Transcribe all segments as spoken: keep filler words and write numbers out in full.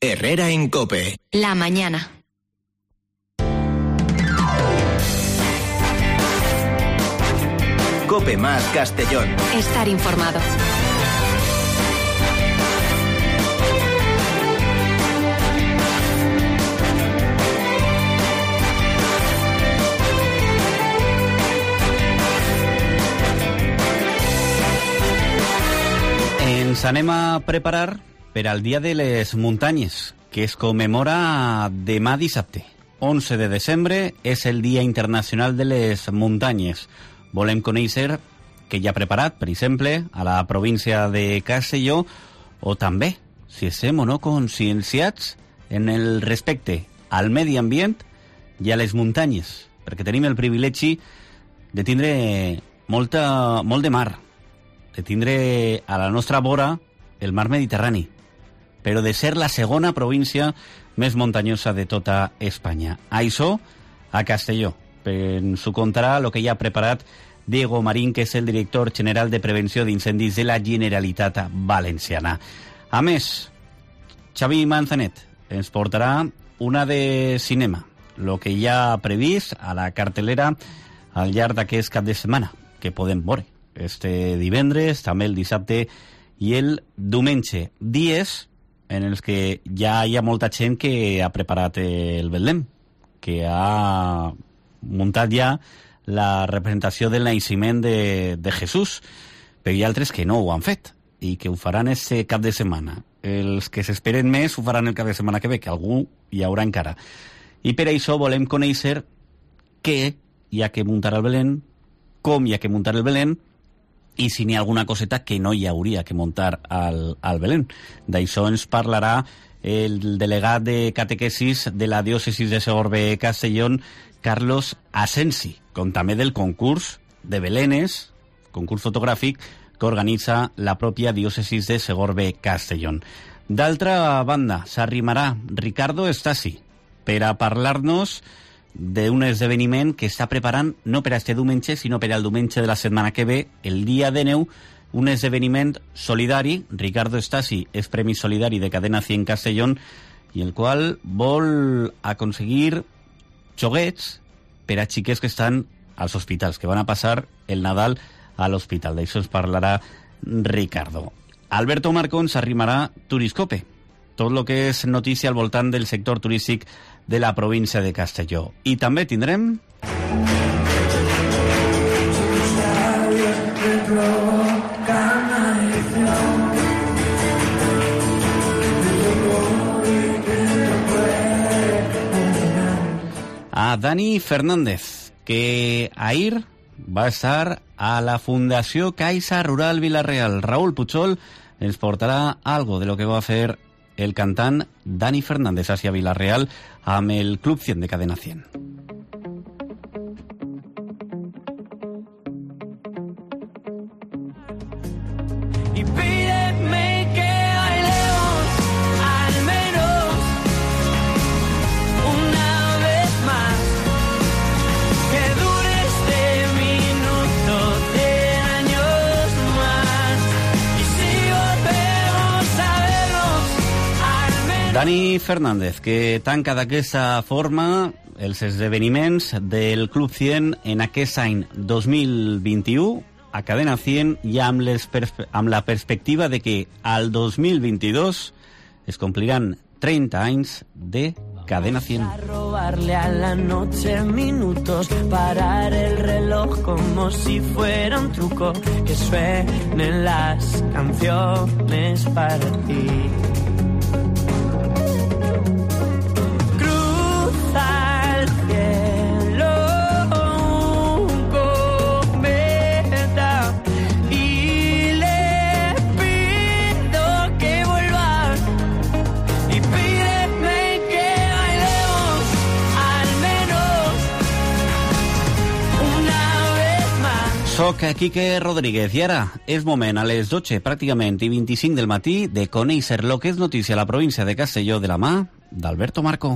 Herrera en COPE. La mañana. COPE más Castellón. Estar informado. Ens anem a preparar per al Dia de les Muntanyes, que es commemora demà dissabte. onze de desembre és el Dia Internacional de les Muntanyes. Volem conèixer què hi ha preparat, per exemple, a la província de Castelló, o també si estem o no conscienciats en el respecte al medi ambient i a les muntanyes, perquè tenim el privilegi de tindre molta, molt de mar, de tindre a la nostra vora el mar Mediterrani, però de ser la segona província més muntanyosa de tota Espanya. Això a Castelló. Ens ho contarà el que ja ha preparat Diego Marín, que és el director general de Prevenció d'Incendis de la Generalitat Valenciana. A més, Xavi Manzanet ens portarà una de cinema, el que ja ha previst a la cartelera al llarg d'aquest cap de setmana, que podem veure este divendres, també el dissabte i el diumenge. Dies en els que ja hi ha molta gent que ha preparat el Betlem, que ha muntat ja la representació del naixement de, de Jesús, però hi ha altres que no ho han fet i que ho faran este cap de setmana. Els que s'esperen més ho faran el cap de setmana que ve, que algú hi haurà encara. I per això volem conèixer què hi ha que muntar al Belén, com hi ha que muntar el Belén, i si n'hi ha alguna coseta que no hi hauria que muntar al, al Belén. D'això ens parlarà el delegat de catequesis de la diòcesis de Segorbe-Castellón, Carlos Asensi, com també del concurs de Belenes, concurs fotogràfic, que organitza la pròpia diòcesis de Segorbe-Castellón. D'altra banda, s'arrimarà Ricardo Stasi per a parlar-nos d'un esdeveniment que està preparant no per a este diumenge, sinó per al diumenge de la setmana que ve, el dia de neu, un esdeveniment solidari. Ricardo Stasi és Premi Solidari de Cadena cent Castellón, i el qual vol aconseguir joguets per a xiquets que estan als hospitals, que van a passar el Nadal a l'hospital. D'això ens parlarà Ricardo. Alberto Marcón s'arrimarà Turiscope, tot el que és notícia al voltant del sector turístic de la província de Castelló. I també tindrem a Dani Fernández, que ahir va estar a la Fundació Caixa Rural Vila-real. Raúl Puchol ens portarà algo de lo que va fer el cantant Dani Fernández hacia Vila-real amb el Club cent de Cadena cent. Y pídeme que bailemos al menos una vez más, que dure este minuto de años más, y si volvemos a vernos al menos... Dani Fernández, que tanca d'aquesta forma els esdeveniments del Club cent en aquest any dos mil vint-i-u a Cadena cent, i amb, les perspe- amb la perspectiva de que al dos mil vint-i-dos es compliran treinta anys de Cadena cent. Vamos a robarle a la noche minutos, parar el reloj como si fuera un truco, que suenen las canciones para ti. Cruza el cielo un cometa y le pido que vuelva, y pídeme que bailemos al menos una vez más. Soc Quique Rodríguez i ara és moment, a les dotze pràcticament i vint-i-cinc del matí, de conèixer lo que és notícia a la província de Castelló de la mà d'Alberto Marco.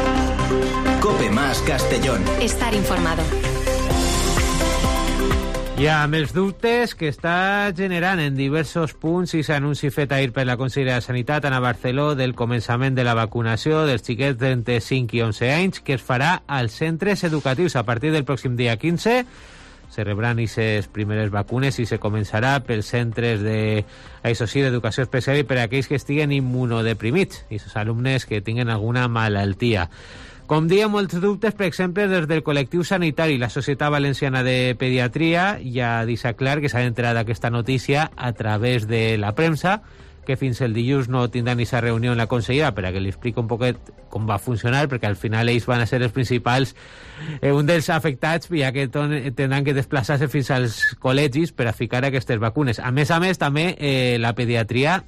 COPE más Castellón. Estar informado. I amb els dubtes que està generant en diversos punts i s'anunci fet ahir per la Conselleria de Sanitat a Barcelona del començament de la vacunació dels xiquets d'entre cinc i onze anys, que es farà als centres educatius a partir del pròxim dia quinze. Se rebran aquestes primeres vacunes i se començarà pels centres de, això sí, d'educació especial i per a aquells que estiguen immunodeprimits i els alumnes que tinguen alguna malaltia. Com diem, molts dubtes, per exemple, des del col·lectiu sanitari i la Societat Valenciana de Pediatria ja deixa clar que s'ha enterat d'aquesta notícia a través de la premsa, que fins el dilluns no tindran aquesta reunió en la consellera per a que li expliqui un poquet com va funcionar, perquè al final ells van a ser els principals, eh, un dels afectats, ja que tindran que desplaçar-se fins als col·legis per a ficar aquestes vacunes. A més a més, també eh, la pediatria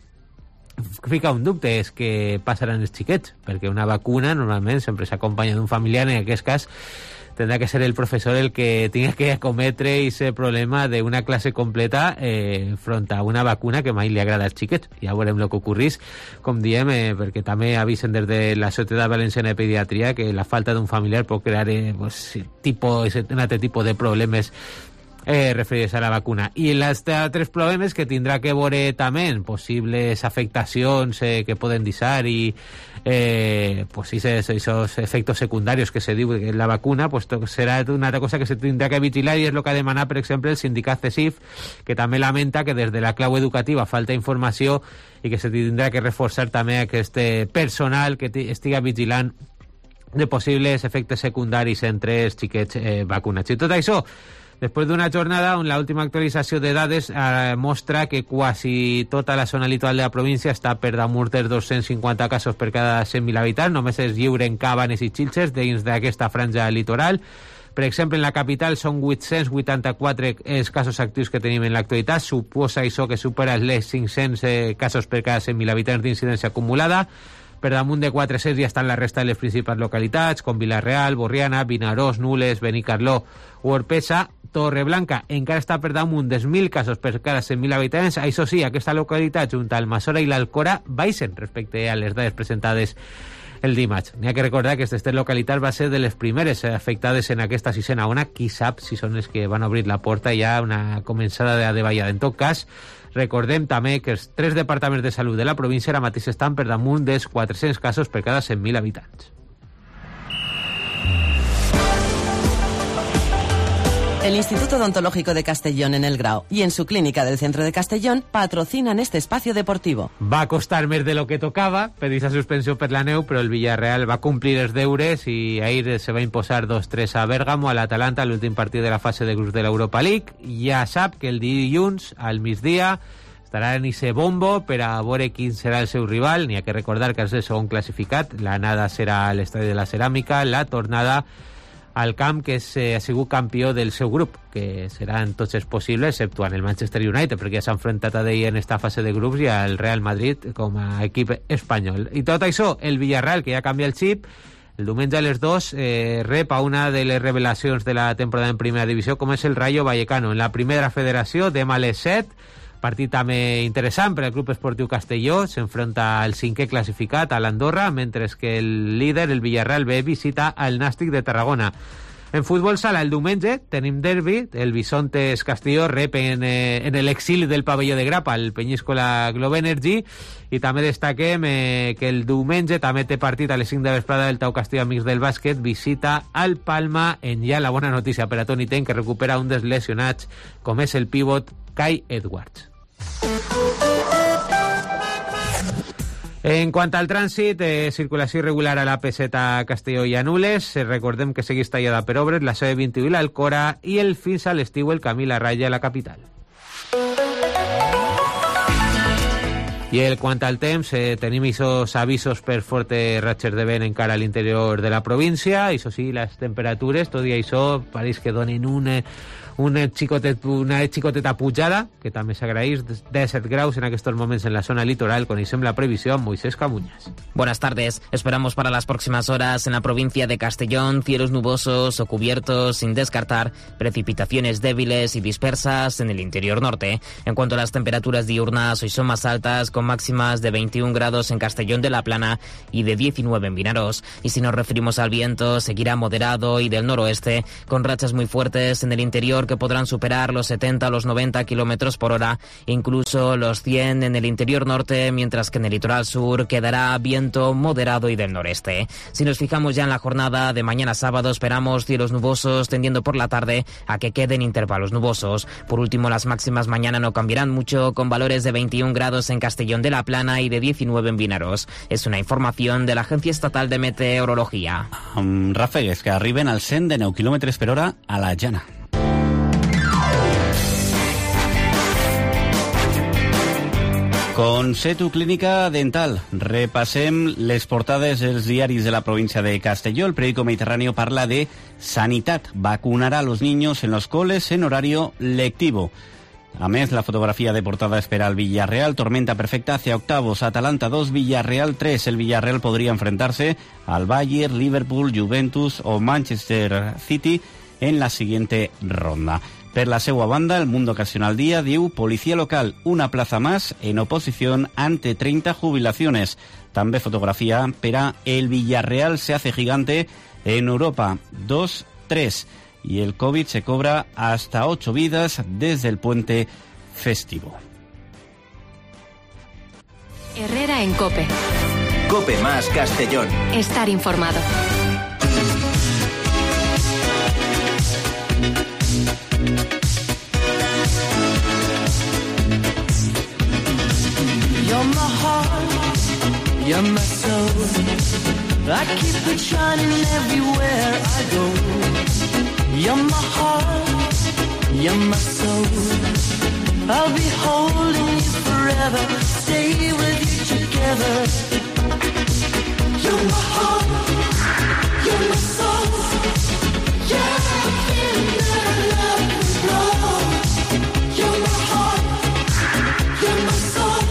fica un dubte, és que passaran els xiquets, perquè una vacuna normalment sempre s'acompanya d'un familiar, en aquest cas tindrà que ser el professor el que tingui que acometre aquest problema d'una classe completa eh, front a una vacuna que mai li agrada als xiquets. Ja veurem el que ocorrís, com diem, eh, perquè també avisen des de la Societat Valenciana de Pediatria que la falta d'un familiar pot crear eh, pues, tipo, un altre tipus de problemes Eh, referides a la vacuna. I els altres problemes que tindrà que veure també en possibles afectacions eh, que poden deixar i eh, pues, esos efectos secundarios que se diu en la vacuna, pues, serà una altra cosa que se tindrà que vigilar i és el que ha demanat, per exemple, el sindicat C E S I F, que també lamenta que des de la clau educativa falta informació i que se tindrà que reforçar també aquest personal que estiga vigilant de possibles efectes secundaris entre els xiquets eh, vacunats. I tot això després d'una jornada on l'última actualització de dades eh, mostra que quasi tota la zona litoral de la província està per damunt dels dos-cents cinquanta casos per cada cent mil habitants, només es lliuren Cabanes i Xilxes dins d'aquesta franja litoral. Per exemple, en la capital són vuit-cents vuitanta-quatre els casos actius que tenim en l'actualitat, suposa això que supera els cinc-cents eh, casos per cada cent mil habitants d'incidència acumulada. Per damunt de quatre-cents ja estan la resta de les principals localitats, com Vila-real, Borriana, Vinaròs, Nules, Benicarló o Orpesa. Torreblanca encara està per damunt dels mil casos per cada cent mil habitants. Això sí, aquesta localitat, junt al Almassora i l'Alcora, baixen respecte a les dades presentades el dimarts. N'hi ha que recordar que aquestes localitats va ser de les primeres afectades en aquesta sisena ona. Qui sap si són les que van obrir la porta ja una començada de davallada. En tot cas, recordem també que els tres departaments de salut de la província ara mateix estan per damunt dels quatre-cents casos per cada cent mil habitants. El Instituto Odontológico de Castellón en El Grao y en su clínica del centro de Castellón patrocinan este espacio deportivo. Va costar més de lo que tocava per aquesta suspensió per la neu, però el Villarreal va complir els deures i ahir se va imposar dos tres a Bèrgamo, a l'Atalanta, l'últim partit de la fase de grups de l'Europa League. Ja sap que el dilluns, al migdia, estarà en ese bombo per a veure quin serà el seu rival. N'hi ha que recordar que és el segon classificat. L'anada serà a l'Estadi de la Ceràmica, la tornada al camp que és, eh, ha sigut campió del seu grup, que seran tots els possibles, exceptuant el Manchester United, perquè ja s'ha enfrontat a d'ell en esta fase de grups i al Real Madrid com a equip espanyol. I tot això, el Villarreal, que ja canvia el xip, el diumenge a les dos eh, rep a una de les revelacions de la temporada en primera divisió, com és el Rayo Vallecano. En la primera federació, demà a les set, partit també interessant per al Club Esportiu Castelló, s'enfronta al cinquè classificat, a l'Andorra, mentre que el líder, el Villarreal B, visita al Nàstic de Tarragona. En futbol sala, el diumenge, tenim derbi, el Bisontes Castelló rep en, eh, en l'exili del pavelló de Grapa, el Penyíscola Globe Energy, i també destaquem eh, que el diumenge també té partit a les cinc de vesprada del Tau Castelló Amics del Bàsquet, visita al Palma, en ja la bona notícia per a Toni Ten, que recupera un dels lesionats, com és el pivot Kai Edwards. En quant al trànsit, eh, circulació irregular a l'A P set a Castelló i a Nules. Eh, recordem que segueix tallada per obres la C vint-i-u i l'Alcora i el fins a l'estiu el camí La Raya a la capital. I el quant al temps, eh, tenim aquests avisos per fortes ratxes de vent encara a l'interior de la província. Això sí, les temperatures, tot i això, pareix que donen un, una, xicotet, una xicoteta pujada, que també s'agraeix, disset graus en estos momentos en la zona litoral. Conocemos la previsión, Moisés Camuñas. Buenas tardes. Esperamos para las próximas horas en la provincia de Castellón cielos nubosos o cubiertos, sin descartar precipitaciones débiles y dispersas en el interior norte. En cuanto a las temperaturas diurnas, hoy son más altas, con con máximas de veintiún grados en Castellón de la Plana y de diecinueve en Vinaroz. Y si nos referimos al viento, seguirá moderado y del noroeste, con rachas muy fuertes en el interior que podrán superar los setenta o los noventa kilómetros por hora, incluso los cien en el interior norte, mientras que en el litoral sur quedará viento moderado y del noreste. Si nos fijamos ya en la jornada de mañana sábado, esperamos cielos nubosos tendiendo por la tarde a que queden intervalos nubosos. Por último, las máximas mañana no cambiarán mucho, con valores de veintiún grados en Castellón de la Plana y de diecinueve en Vinaroz. Es una información de la Agencia Estatal de Meteorología. Um, Rafegues que arriben al cent de nou quilòmetres per hora a la llana. Concetu Clínica Dental. Repassem les portades dels diaris de la província de Castelló. El periódico Mediterráneo parla de sanitat. Vacunará a los niños en los coles en horario lectivo. A més, la fotografía de portada espera al Villarreal. Tormenta perfecta hacia octavos. Atalanta dos, Villarreal tres. El Villarreal podría enfrentarse al Bayern, Liverpool, Juventus o Manchester City en la siguiente ronda. Per la seua banda, el Mundo Ocasional Día diu Policía Local, una plaza más en oposición ante treinta jubilaciones. També fotografía per a El Villarreal se hace gigante en Europa, dos tres. Y el COVID se cobra hasta ocho vidas desde el puente festivo. Herrera en COPE. COPE más Castellón. Estar informado. You're my heart, you're my soul. I keep it shining everywhere I go. You're my heart, you're my soul. I'll be holding you forever, stay with you together. You're my heart, you're my soul. Yeah, I feel that love is gone. You're my heart, you're my soul.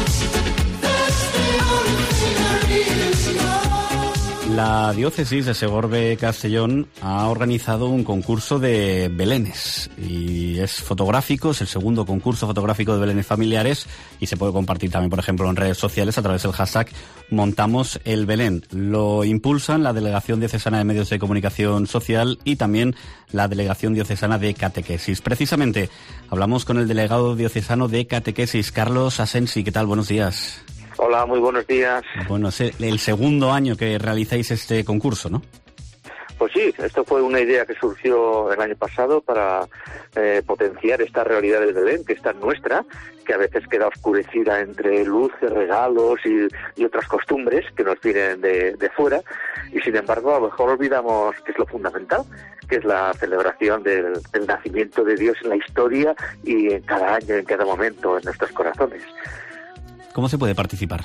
That's the only thing I really know. La diócesis de Segorbe-Castellón ha organizado un concurso de belenes y es fotográfico, es el segundo concurso fotográfico de belenes familiares y se puede compartir también, por ejemplo, en redes sociales a través del hashtag Montamos el Belén. Lo impulsan la Delegación Diocesana de Medios de Comunicación Social y también la Delegación Diocesana de Catequesis. Precisamente hablamos con el delegado diocesano de Catequesis, Carlos Asensi. ¿Qué tal? Buenos días. Hola, muy buenos días. Bueno, es el segundo año que realizáis este concurso, ¿no? Pues sí, esto fue una idea que surgió el año pasado para eh, potenciar esta realidad del Belén, que es tan nuestra, que a veces queda oscurecida entre luces, regalos y, y otras costumbres que nos vienen de, de fuera, y sin embargo a lo mejor olvidamos que es lo fundamental, que es la celebración del, del nacimiento de Dios en la historia y en cada año, en cada momento, en nuestros corazones. ¿Cómo se puede participar?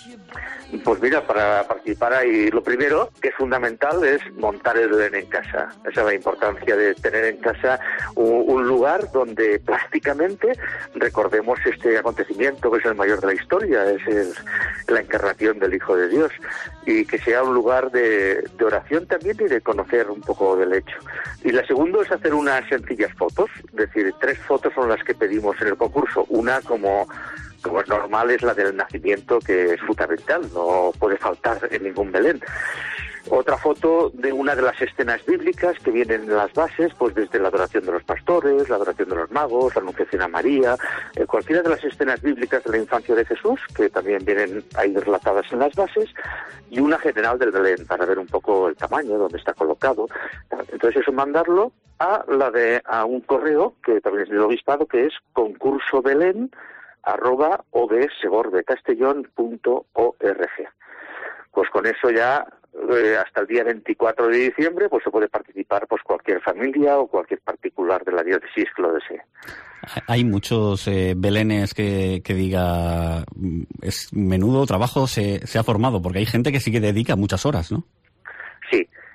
Pues mira, para participar hay lo primero que es fundamental es montar el Belén en casa. Esa es la importancia de tener en casa un, un lugar donde plásticamente recordemos este acontecimiento que es el mayor de la historia, es el, la encarnación del Hijo de Dios, y que sea un lugar de, de oración también y de conocer un poco del hecho. Y la segunda es hacer unas sencillas fotos, es decir, tres fotos son las que pedimos en el concurso. Una como como es normal es la del nacimiento, que es fundamental, no puede faltar en ningún Belén. Otra foto de una de las escenas bíblicas que vienen en las bases, pues desde la adoración de los pastores, la adoración de los magos, la anunciación a María, eh, cualquiera de las escenas bíblicas de la infancia de Jesús, que también vienen ahí relatadas en las bases, y una general del Belén, para ver un poco el tamaño, dónde está colocado. Entonces eso mandarlo a la de a un correo, que también es del obispado, que es concurso Belén, arroba obsegorbecastellón punto org. Pues con eso ya eh, hasta el día veinticuatro de diciembre pues se puede participar pues cualquier familia o cualquier particular de la diócesis que lo desee. Hay muchos eh, belenes que, que diga es menudo trabajo se, se ha formado, porque hay gente que sí que dedica muchas horas, ¿no? Sí.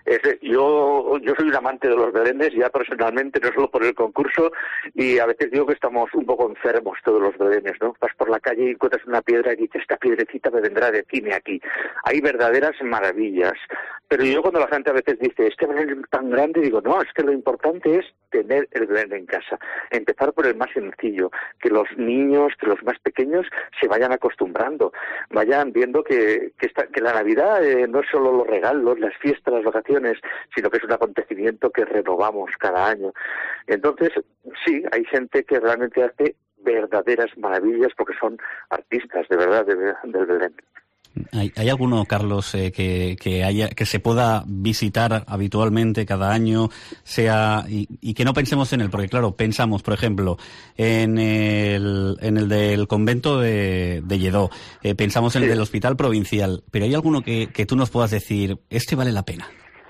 Es, yo yo soy un amante de los belenes, ya personalmente, no solo por el concurso, y a veces digo que estamos un poco enfermos todos los belenes, ¿no? Vas por la calle y encuentras una piedra y dices, esta piedrecita me vendrá de cine aquí. Hay verdaderas maravillas. Pero yo cuando la gente a veces dice, este belén es tan grande, digo, no, es que lo importante es tener el belén en casa. Empezar por el más sencillo, que los niños, que los más pequeños se vayan acostumbrando, vayan viendo que, que, esta, que la Navidad eh, no es solo los regalos, las fiestas, las vacaciones, sino que es un acontecimiento que renovamos cada año. Entonces, sí, hay gente que realmente hace verdaderas maravillas porque son artistas, de verdad, de, del Belén. ¿Hay, hay alguno, Carlos, eh, que, que haya que se pueda visitar habitualmente cada año, sea y, y que no pensemos en él? Porque, claro, pensamos, por ejemplo, en el, en el del convento de, de Lledó, eh, pensamos en sí. el del hospital provincial, pero ¿hay alguno que, que tú nos puedas decir, este vale la pena?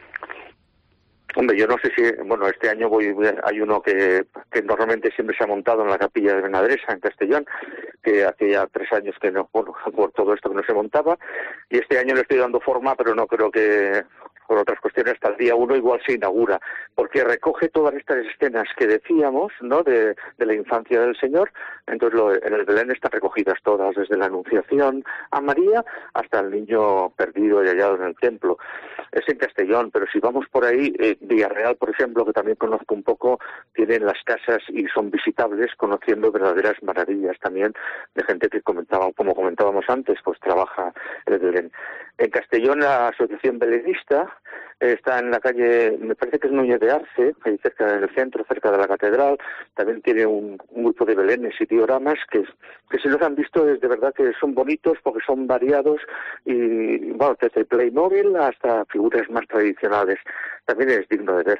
Hombre, yo no sé si, bueno, este año voy, hay uno que, que normalmente siempre se ha montado en la capilla de Benadresa, en Castellón, que hace ya tres años que no, bueno, por todo esto que no se montaba, y este año le estoy dando forma, pero no creo que, por otras cuestiones, hasta el día uno igual se inaugura, porque recoge todas estas escenas que decíamos, ¿no?, de, de la infancia del Señor. Entonces lo, en el Belén están recogidas todas, desde la Anunciación a María hasta el niño perdido y hallado en el templo. Es en Castellón, pero si vamos por ahí, eh, Villarreal, por ejemplo, que también conozco un poco, tienen las casas y son visitables, conociendo verdaderas maravillas también de gente que comentaba, como comentábamos antes, pues trabaja en el Belén. En Castellón, la Asociación Belenista eh, está en la calle, me parece que es Núñez de Arce, ahí cerca del centro, cerca de la catedral. También tiene un, un grupo de belenes y dioramas que, que si los han visto es de verdad que son bonitos porque son variados y, bueno, desde Playmobil hasta figuras más tradicionales. También es digno de ver.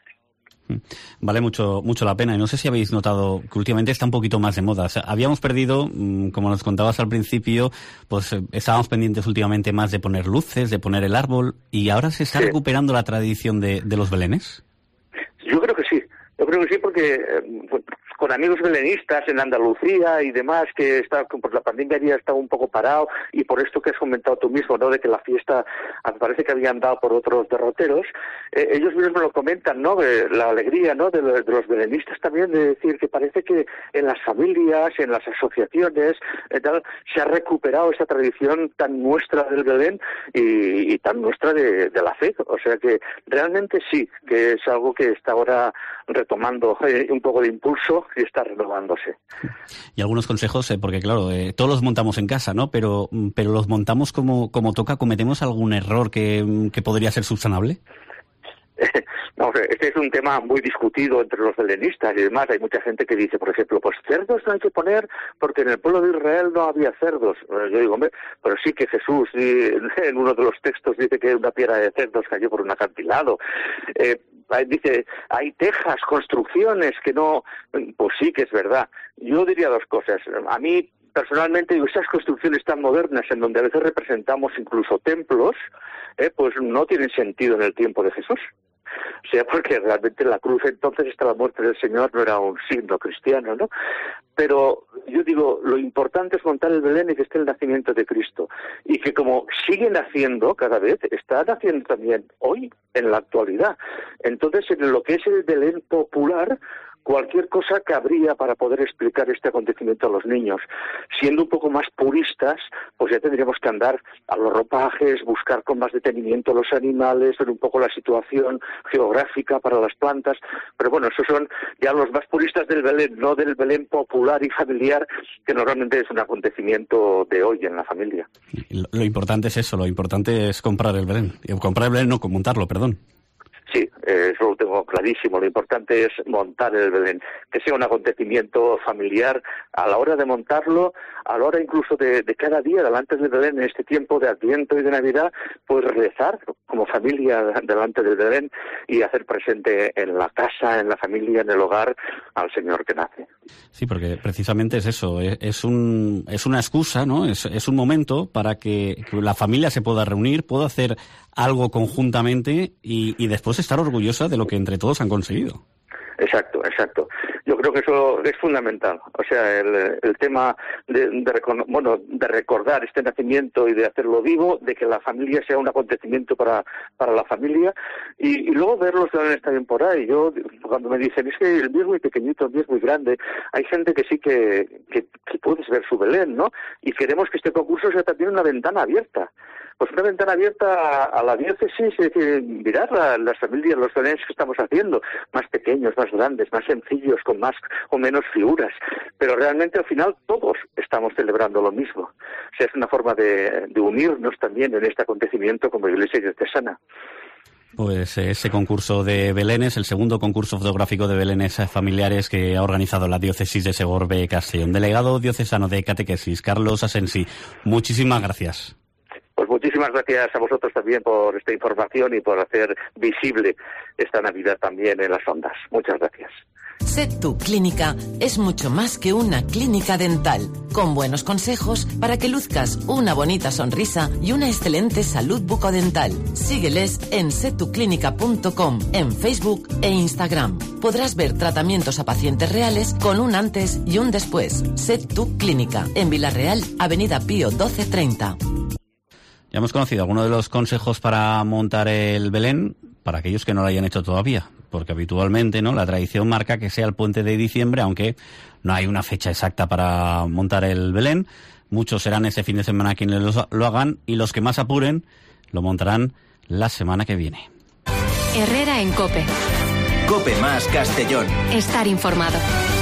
Vale mucho mucho la pena. Y no sé si habéis notado que últimamente está un poquito más de moda. O sea, habíamos perdido, como nos contabas al principio, pues eh, estábamos pendientes últimamente más de poner luces, de poner el árbol, y ahora se está sí. recuperando la tradición de, de los belenes. Yo creo que sí. Yo creo que sí, porque eh, con amigos belenistas en Andalucía y demás, que está, por la pandemia había estado un poco parado, y por esto que has comentado tú mismo, ¿no?, de que la fiesta parece que habían dado por otros derroteros, eh, ellos mismos me lo comentan, ¿no?, de la alegría, ¿no?, de, de los belenistas también, de decir que parece que en las familias, en las asociaciones, eh, tal, se ha recuperado esa tradición tan nuestra del Belén y, y tan nuestra de, de la fe. O sea que realmente sí, que es algo que está ahora tomando eh, un poco de impulso y está renovándose. Y algunos consejos, eh, porque claro, eh, todos los montamos en casa, ¿no? Pero pero los montamos como como toca. ¿Cometemos algún error que, que podría ser subsanable? No, este es un tema muy discutido entre los belenistas y demás. Hay mucha gente que dice, por ejemplo, pues cerdos no hay que poner porque en el pueblo de Israel no había cerdos. Yo digo, hombre, pero sí que Jesús en uno de los textos dice que una piedra de cerdos cayó por un acantilado. Eh, dice, hay tejas, construcciones que no... Pues sí que es verdad. Yo diría dos cosas. A mí, personalmente, digo, esas construcciones tan modernas en donde a veces representamos incluso templos, eh, pues no tienen sentido en el tiempo de Jesús. O sea, porque realmente la cruz entonces, hasta la muerte del Señor, no era un signo cristiano, ¿no? Pero yo digo, lo importante es montar el Belén y que esté el nacimiento de Cristo. Y que como siguen haciendo cada vez, están haciendo también hoy, en la actualidad. Entonces, en lo que es el Belén popular, cualquier cosa cabría para poder explicar este acontecimiento a los niños. Siendo un poco más puristas, pues ya tendríamos que andar a los ropajes, buscar con más detenimiento los animales, ver un poco la situación geográfica para las plantas. Pero bueno, esos son ya los más puristas del Belén, no del Belén popular y familiar, que normalmente es un acontecimiento de hoy en la familia. Lo importante es eso, lo importante es comprar el Belén. Comprar el Belén, no, montarlo, perdón. Sí, eh, eso lo tengo clarísimo. Lo importante es montar el Belén, que sea un acontecimiento familiar a la hora de montarlo, a la hora incluso de, de cada día delante del Belén, en este tiempo de Adviento y de Navidad, pues rezar como familia delante del Belén y hacer presente en la casa, en la familia, en el hogar, al Señor que nace. Sí, porque precisamente es eso, es un es una excusa, ¿no? Es, es un momento para que la familia se pueda reunir, pueda hacer algo conjuntamente y, y después estar orgullosa de lo que entre todos han conseguido. Exacto, exacto. Yo Yo creo que eso es fundamental. O sea, el, el tema de, de, bueno, de recordar este nacimiento y de hacerlo vivo, de que la familia sea un acontecimiento para, para la familia, y, y luego ver los belenes también por ahí. Yo, cuando me dicen, es que el mío es muy pequeñito, el mío es muy grande, hay gente que sí que, que, que puedes ver su Belén, ¿no? Y queremos que este concurso sea también una ventana abierta. Pues una ventana abierta a, a la diócesis, es decir, mirar a las familias, los belenes que estamos haciendo, más pequeños, más grandes, más sencillos, con más o menos figuras, pero realmente al final todos estamos celebrando lo mismo. O sea, es una forma de, de unirnos también en este acontecimiento como Iglesia diocesana. Pues ese concurso de belenes, el segundo concurso fotográfico de belenes familiares que ha organizado la diócesis de Segorbe-Castellón. Delegado diocesano de Catequesis, Carlos Asensi, muchísimas gracias. Pues muchísimas gracias a vosotros también por esta información y por hacer visible esta Navidad también en las ondas. Muchas gracias. Set Tu Clínica es mucho más que una clínica dental, con buenos consejos para que luzcas una bonita sonrisa y una excelente salud bucodental. Sígueles en set tu clínica punto com, en Facebook e Instagram. Podrás ver tratamientos a pacientes reales con un antes y un después. Set Tu Clínica, en Villarreal, Avenida Pío doce treinta. Ya hemos conocido algunos de los consejos para montar el Belén, para aquellos que no lo hayan hecho todavía, porque habitualmente, ¿no?, la tradición marca que sea el puente de diciembre, aunque no hay una fecha exacta para montar el Belén. Muchos serán ese fin de semana quienes lo, lo hagan, y los que más apuren lo montarán la semana que viene. Herrera en COPE. COPE más Castellón. Estar informado.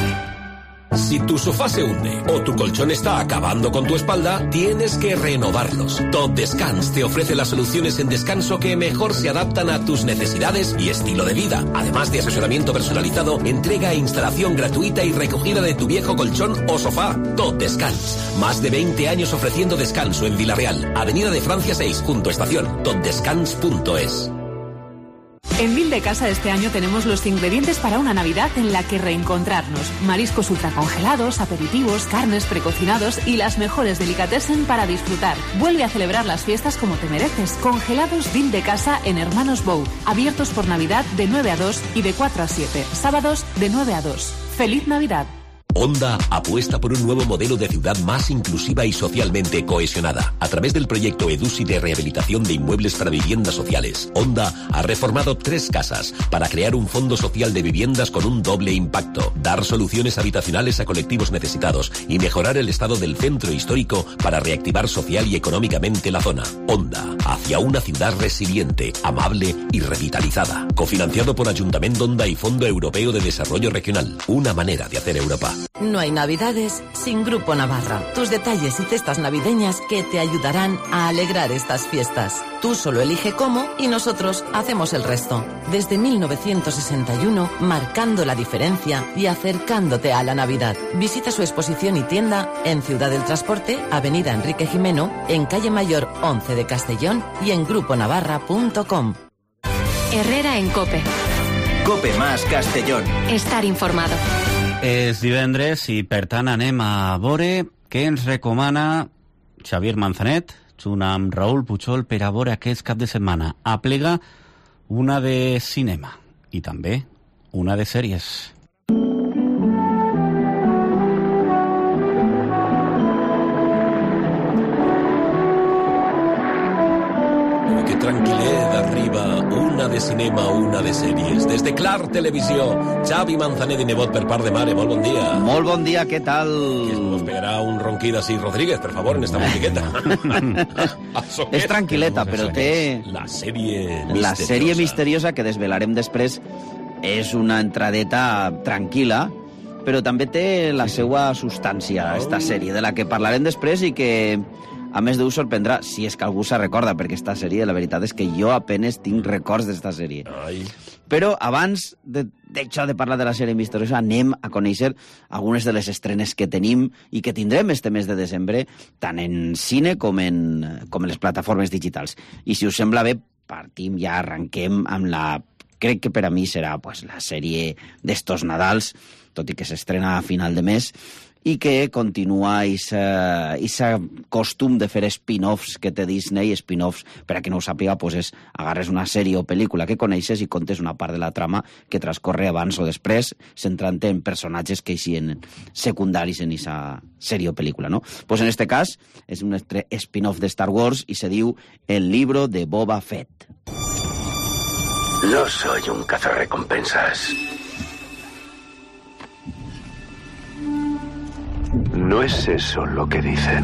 Si tu sofá se hunde o tu colchón está acabando con tu espalda, tienes que renovarlos. Top Descans te ofrece las soluciones en descanso que mejor se adaptan a tus necesidades y estilo de vida. Además de asesoramiento personalizado, entrega e instalación gratuita y recogida de tu viejo colchón o sofá. Top Descans. Más de veinte años ofreciendo descanso en Villarreal, Avenida de Francia seis, junto a estación. top descans punto es. En Vil de Casa este año tenemos los ingredientes para una Navidad en la que reencontrarnos. Mariscos ultracongelados, aperitivos, carnes precocinados y las mejores delicatessen para disfrutar. Vuelve a celebrar las fiestas como te mereces. Congelados Vil de Casa en Hermanos Bou. Abiertos por Navidad de nueve a dos y de cuatro a siete. Sábados de nueve a dos. ¡Feliz Navidad! Honda apuesta por un nuevo modelo de ciudad más inclusiva y socialmente cohesionada. A través del proyecto EDUSI de rehabilitación de inmuebles para viviendas sociales, Honda ha reformado tres casas para crear un fondo social de viviendas con un doble impacto: dar soluciones habitacionales a colectivos necesitados y mejorar el estado del centro histórico para reactivar social y económicamente la zona. Honda, hacia una ciudad resiliente, amable y revitalizada. Cofinanciado por Ayuntamiento Honda y Fondo Europeo de Desarrollo Regional. Una manera de hacer Europa. No hay Navidades sin Grupo Navarra. Tus detalles y cestas navideñas que te ayudarán a alegrar estas fiestas. Tú solo elige cómo y nosotros hacemos el resto. Desde mil novecientos sesenta y uno, marcando la diferencia y acercándote a la Navidad. Visita su exposición y tienda en Ciudad del Transporte, Avenida Enrique Jimeno, en Calle Mayor once de Castellón y en grupo navarra punto com. Herrera en COPE. COPE más Castellón. Estar informado. És divendres i, per tant, anem a veure què ens recomana Xavier Manzanet, junt amb Raül Puchol, per a veure aquest cap de setmana. Aplega una de cinema i també una de sèries. Que tranquil·let arriba una de cinema, una de sèries. Des de Clar Televisió, Xavi Manzanet i nebot per part de mare. Molt bon dia. Molt bon dia, què tal? Que nos pegarà un ronquí d'Asís Rodríguez, per favor, en esta musiqueta. És tranquil·leta, però té... La sèrie misteriosa. La sèrie misteriosa que desvelarem després és una entradeta tranquil·la, però també té la seva substància, esta sèrie, de la que parlarem després i que... A més d'ho sorprendrà, si és que algú se recorda, perquè esta sèrie, la veritat és que jo apenes tinc records d'esta sèrie. Ai. Però abans de deixar de parlar de la sèrie misteriosa, anem a conèixer algunes de les estrenes que tenim i que tindrem este mes de desembre, tant en cine com en, com en les plataformes digitals. I si us sembla bé, partim, ja arrenquem amb la... Crec que per a mi serà pues, la sèrie d'estos Nadals, tot i que s'estrena a final de mes, i que continua aquest costum de fer spin-offs que té Disney. Spin-offs, per a qui no ho sàpiga, pues és agarres una sèrie o pel·lícula que coneixes i contes una part de la trama que transcorre abans o després, centrant-te en personatges que eixien secundaris en aquesta sèrie o pel·lícula, no? Pues en este cas és un spin-off de Star Wars i se diu El libro de Boba Fett. No soy un cazarrecompensas. No es eso lo que dicen.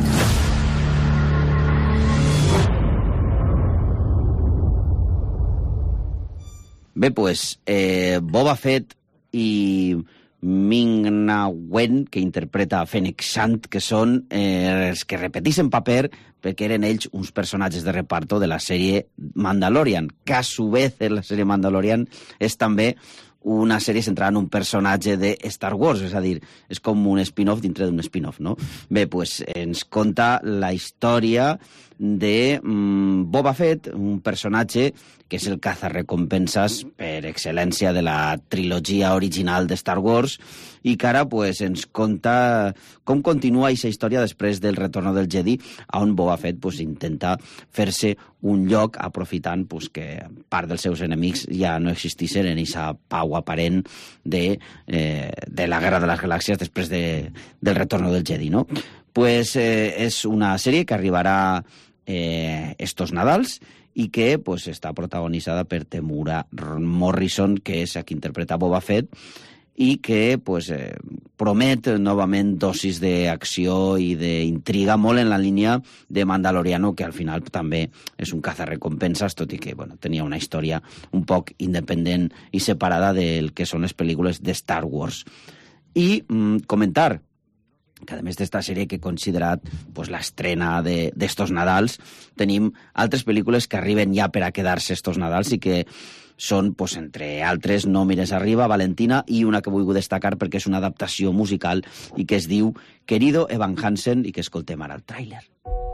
Bé, pues, eh, Boba Fett i Ming-Na Wen, que interpreta Fennec Shand, que són eh, els que repeteixen paper perquè eren ells uns personatges de reparto de la sèrie Mandalorian, que a su vez la sèrie Mandalorian és també una sèrie centrada en un personatge de Star Wars, és a dir, és com un spin-off dintre d'un spin-off, no? Bé, pues ens conta la història de mm, Boba Fett, un personatge que és el cazarrecompenses per excel·lència de la trilogia original de Star Wars i que ara pues, ens conta com continua aquesta història després del retorn del Jedi, on Boba Fett pues, intenta fer-se un lloc aprofitant pues, que part dels seus enemics ja no existissin en aquesta pau aparent de, eh, de la Guerra de les Galàxies després de, del retorn del Jedi, no? Pues eh, és una sèrie que arribarà eh, estos Nadals i que pues, està protagonitzada per Temuera Morrison, que és a qui interpreta Boba Fett, i que pues, eh, promet novament dosis d'acció i d'intriga molt en la línia de Mandaloriano, que al final també és un cazarrecompenses, tot i que bueno, tenia una història un poc independent i separada del que són les pel·lícules de Star Wars. I mm, comentar que a més d'esta sèrie que he considerat pues, l'estrena d'estos Nadals, tenim altres pel·lícules que arriben ja per a quedar-se estos Nadals i que són, pues, entre altres, No mires arriba, Valentina, i una que vull destacar perquè és una adaptació musical i que es diu Querido Evan Hansen i que escoltem ara el tràiler.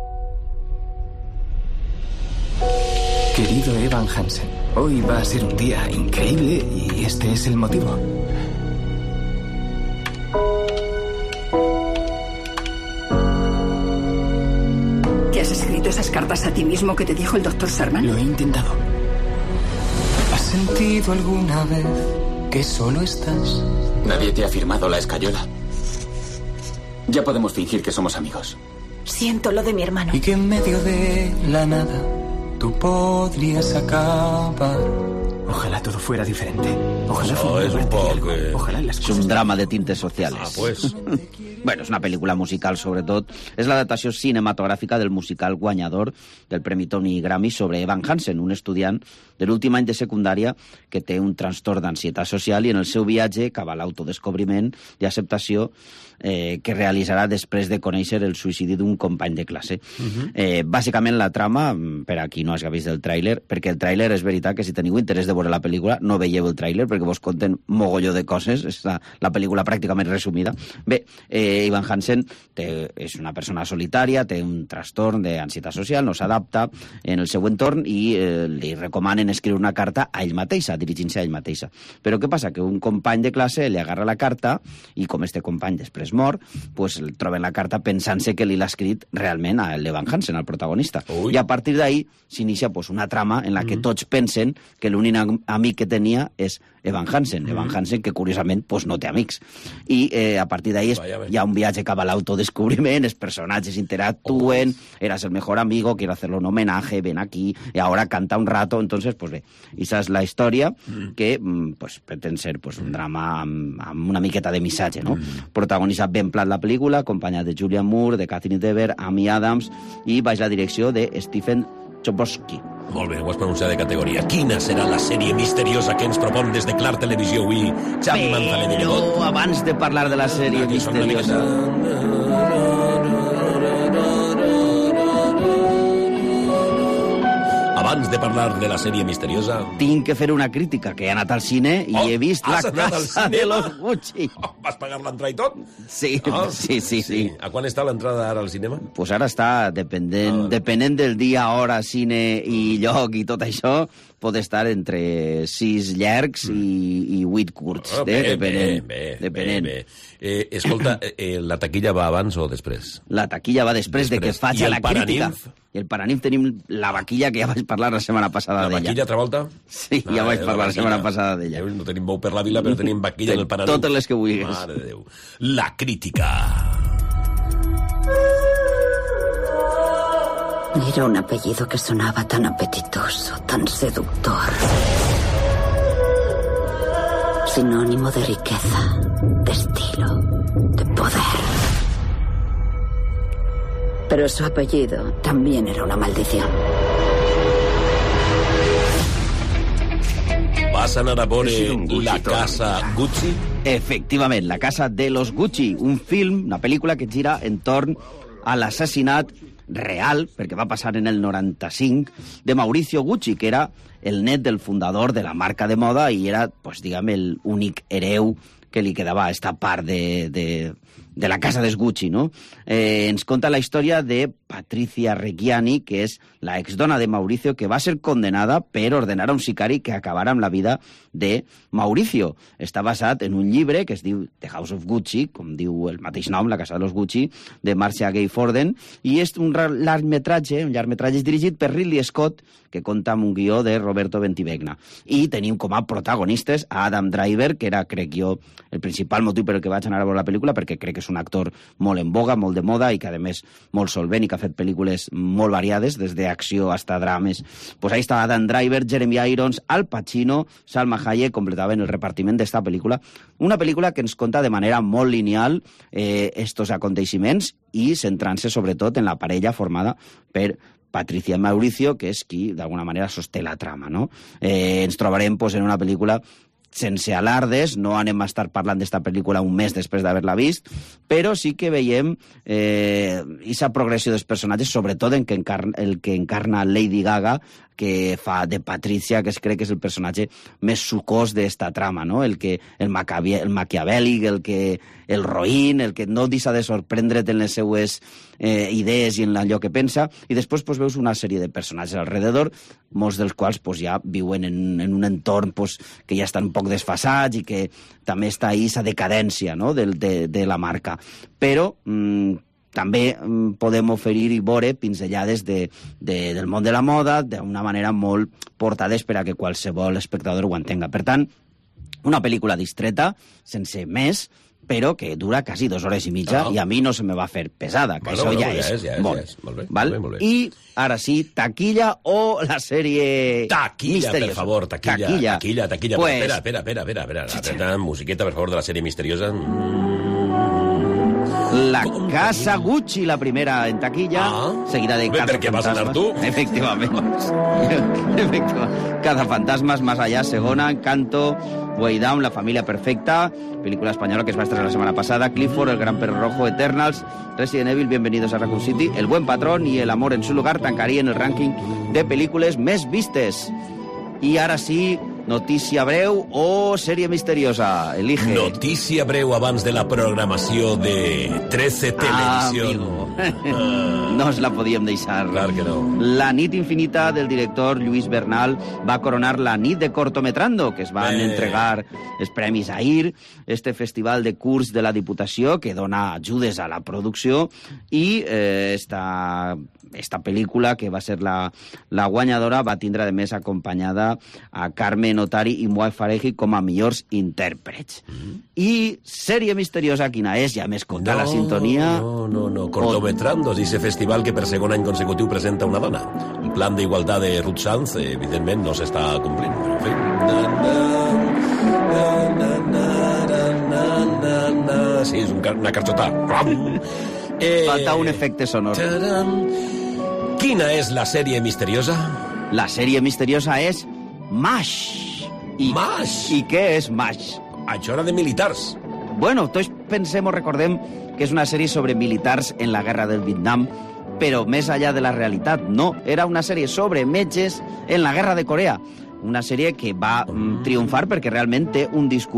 Querido Evan Hansen, hoy va a ser un día increíble y este es el motivo. ¿Te has escrito esas cartas a ti mismo que te dijo el doctor Sherman? Lo he intentado. ¿Has sentido alguna vez que solo estás? Nadie te ha firmado la escayola. Ya podemos fingir que somos amigos. Siento lo de mi hermano. Y que en medio de la nada tú podrías acabar. Ojalá todo fuera diferente. Ojalá Eso es un poco... Eh... Ojalá las cosas... Es un drama de tintes sociales. Ah, pues... Bueno, és una pel·lícula musical, sobretot. És l'adaptació cinematogràfica del musical guanyador del Premi Tony Grammy sobre Evan Hansen, un estudiant de l'últim any de secundària que té un trastorn d'ansietat social i en el seu viatge cap a l'autodescobriment i acceptació eh, que realitzarà després de conèixer el suïcidi d'un company de classe. Uh-huh. eh, bàsicament la trama, per a qui no hagi vist el tràiler, perquè el tràiler és veritat que si teniu interès de veure la pel·lícula no veieu el tràiler perquè vos conten mogolló de coses, és la, la pel·lícula pràcticament resumida. Bé, eh, Evan Hansen té, és una persona solitària, té un trastorn d'ansietat social, no s'adapta en el seu entorn i eh, li recomanen escriure una carta a ell mateixa, dirigint-se a ell mateixa. Però què passa? Que un company de classe li agarra la carta i com este company després mor, pues, troben la carta pensant-se que li l'ha escrit realment a l'Evan Hansen, el protagonista. Ui. I a partir d'ahí s'inicia pues, una trama en la que mm. tots pensen que l'únic amic que tenia és Evan Hansen, mm. Evan Hansen que curiosament pues, no té amics. I eh, a partir d'ahí hi ha un viatge cap a l'autodescubriment, els personatges interactúen, oh. eras el mejor amigo, quiero hacerle un homenaje, ven aquí, y ahora canta un rato, entonces, pues bé, esa és la història mm. que pues, pretén ser pues, un drama amb, amb una miqueta de missatge, no? Mm. Protagonitzat ben plat la pel·lícula, acompanyat de Julianne Moore, de Catherine Dever, Amy Adams, i baix la direcció de Stephen Chbosky. Molt bé, ho has pronunciat de categoria. Quina serà la sèrie misteriosa que ens propon des de Clar Televisió avui Xavi Manzanero de Nebot? Però abans de parlar de la sèrie ah, misteriosa... Abans de parlar de la sèrie misteriosa... Tinc que fer una crítica, que he anat al cine i oh, he vist La Casa de los Gucci. Oh, vas pagar l'entrada i tot? Sí, oh, sí, sí, sí. A quan està l'entrada ara al cinema? Pues ara està, dependent, ah, depenent del dia, hora, cine i lloc i tot això, pot estar entre sis llargs i, i vuit curts, Oh, eh? bé, depenent. bé, bé, depenent. bé, bé. Eh, escolta, eh, la taquilla va abans o després? La taquilla va després, després. de que Després. faig I el la crítica. Paranimf? I el Paranimf tenim la vaquilla que ja vaig parlar la setmana passada La d'ella. vaquilla Travolta? Sí, ja vaig parlar la setmana passada d'ella. No tenim bou per la vila, però tenim vaquilla en el Paranimf. Totes les que vulguis. Mare de Déu. La crítica. Era un apellido que sonaba tan apetitoso, tan seductor. Sinónimo de riqueza, de estilo, de poder. Pero su apellido también era una maldición. Vas anar a veure La Casa Gucci? Efectivament, La Casa de los Gucci, un film, una pel·lícula que gira entorn a l'assassinat real, perquè va passar en el noranta-cinc, de Mauricio Gucci, que era el net del fundador de la marca de moda i era, pues, diguem, el únic hereu que li quedava a esta part de, de, de la casa dels Gucci, no? Eh, ens conta la història de Patricia Reggiani, que és la exdona de Mauricio, que va ser condenada per ordenar a un sicari que acabara amb la vida de Mauricio. Està basat en un llibre que es diu The House of Gucci, com diu el mateix nom, La casa de los Gucci, de Marcia Gay Forden, i és un llargmetratge, un llargmetratge dirigit per Ridley Scott, que compta amb un guió de Roberto Bentivegna. I tenim com a protagonistes a Adam Driver, que era, crec jo, el principal motiu per el que vaig anar a veure la pel·lícula, perquè crec que és un actor molt en boga, molt de moda, i que, a més, molt solvent i que ha fet pel·lícules molt variades, des d'acció hasta drames. Pues ahí està Adam Driver, Jeremy Irons, Al Pacino, Salma Hayek, completaven el repartiment d'esta pel·lícula. Una pel·lícula que ens conta de manera molt lineal eh, estos aconteixements i centrant-se sobretot en la parella formada per Patricia i Mauricio, que és qui, d'alguna manera, sosté la trama, no? Eh, ens trobarem pues, en una pel·lícula sense alardes, no anem a estar parlant d'esta pel·lícula un mes després d'haver-la vist, però sí que veiem eh, aquesta progressió dels personatges, sobretot en que encarna, el que encarna Lady Gaga, que fa de Patricia, que es crec que és el personatge més sucós d'esta trama, no? El que el, el maquiavèlic, el que el roïn, el que no deixa de sorprendre't en les seues eh, idees i en allò que pensa, i després pues, veus una sèrie de personatges alrededor, molts dels quals pues, ja viuen en, en un entorn pues, que ja estan un poc desfasats i que també està ahí esa decadència, no? de, de, de la marca. Però mm, també mm, podem oferir i veure pinzellades de, de, del món de la moda d'una manera molt portades per a que qualsevol espectador ho entenga. Per tant, una pel·lícula distreta, sense més, però que dura quasi dues hores i mitja, no. I a mi no se me va fer pesada, que bueno, això bueno, ja, ja és, és, ja és, molt, ja és. Molt bé, val? molt bé, molt bé. I ara sí, taquilla o la sèrie taquilla, misteriosa. Per favor, taquilla, taquilla, taquilla, taquilla. Pues... Espera, espera, espera, espera, espera, espera, espera, musiqueta, per favor, de la sèrie misteriosa. La Casa Gucci, la primera en taquilla, ah, seguida de Casa Fantasmas. Vas anar tu? Efectivament. Efectivament. Casa Fantasmas, Más Allá, segona, Encanto, Way Down, La Familia Perfecta, película española que es va estrenar la semana pasada, Clifford, El Gran Perro Rojo, Eternals, Resident Evil, Bienvenidos a Raccoon City, El Buen Patrón y El Amor en su lugar tancarien el rànquing de pel·lícules més vistes. I ara sí, notícia breu o sèrie misteriosa. Elige. Notícia breu abans de la programació de trece Televisión. Ah, no ens la podíem deixar. Clar que no. La nit infinita del director Lluís Bernal va coronar la nit de cortometrando, que es van eh. entregar els premis Ahir, este festival de curs de la Diputació que dona ajudes a la producció, i eh, esta... esta pel·lícula, que va ser la, la guanyadora, va tindre, de més, acompanyada a Carmen Otari i Moai Fareji com a millors intèrprets. Mm. I sèrie misteriosa, quina és? Ja m'he escoltat no, la sintonia. No, no, no. Cortometrandos, ese festival que per segon any consecutiu presenta una dona. El plan d'igualtat de Ruth Sanz, evidentment, no s'està complint. En fi. Na, na, na, na, na, na, na. Sí, és un, una carxotà. Eh, Falta un efecte sonor. Tadam. Quina és la sèrie misteriosa? La sèrie misteriosa és MASH. I, MASH? I què és MASH? Això era de militars. Bueno, tots pensem o recordem que és una sèrie sobre militars en la guerra del Vietnam, però més allà de la realitat, no. Era una sèrie sobre metges en la guerra de Corea. Una sèrie que va mm, triomfar perquè realment té un discurs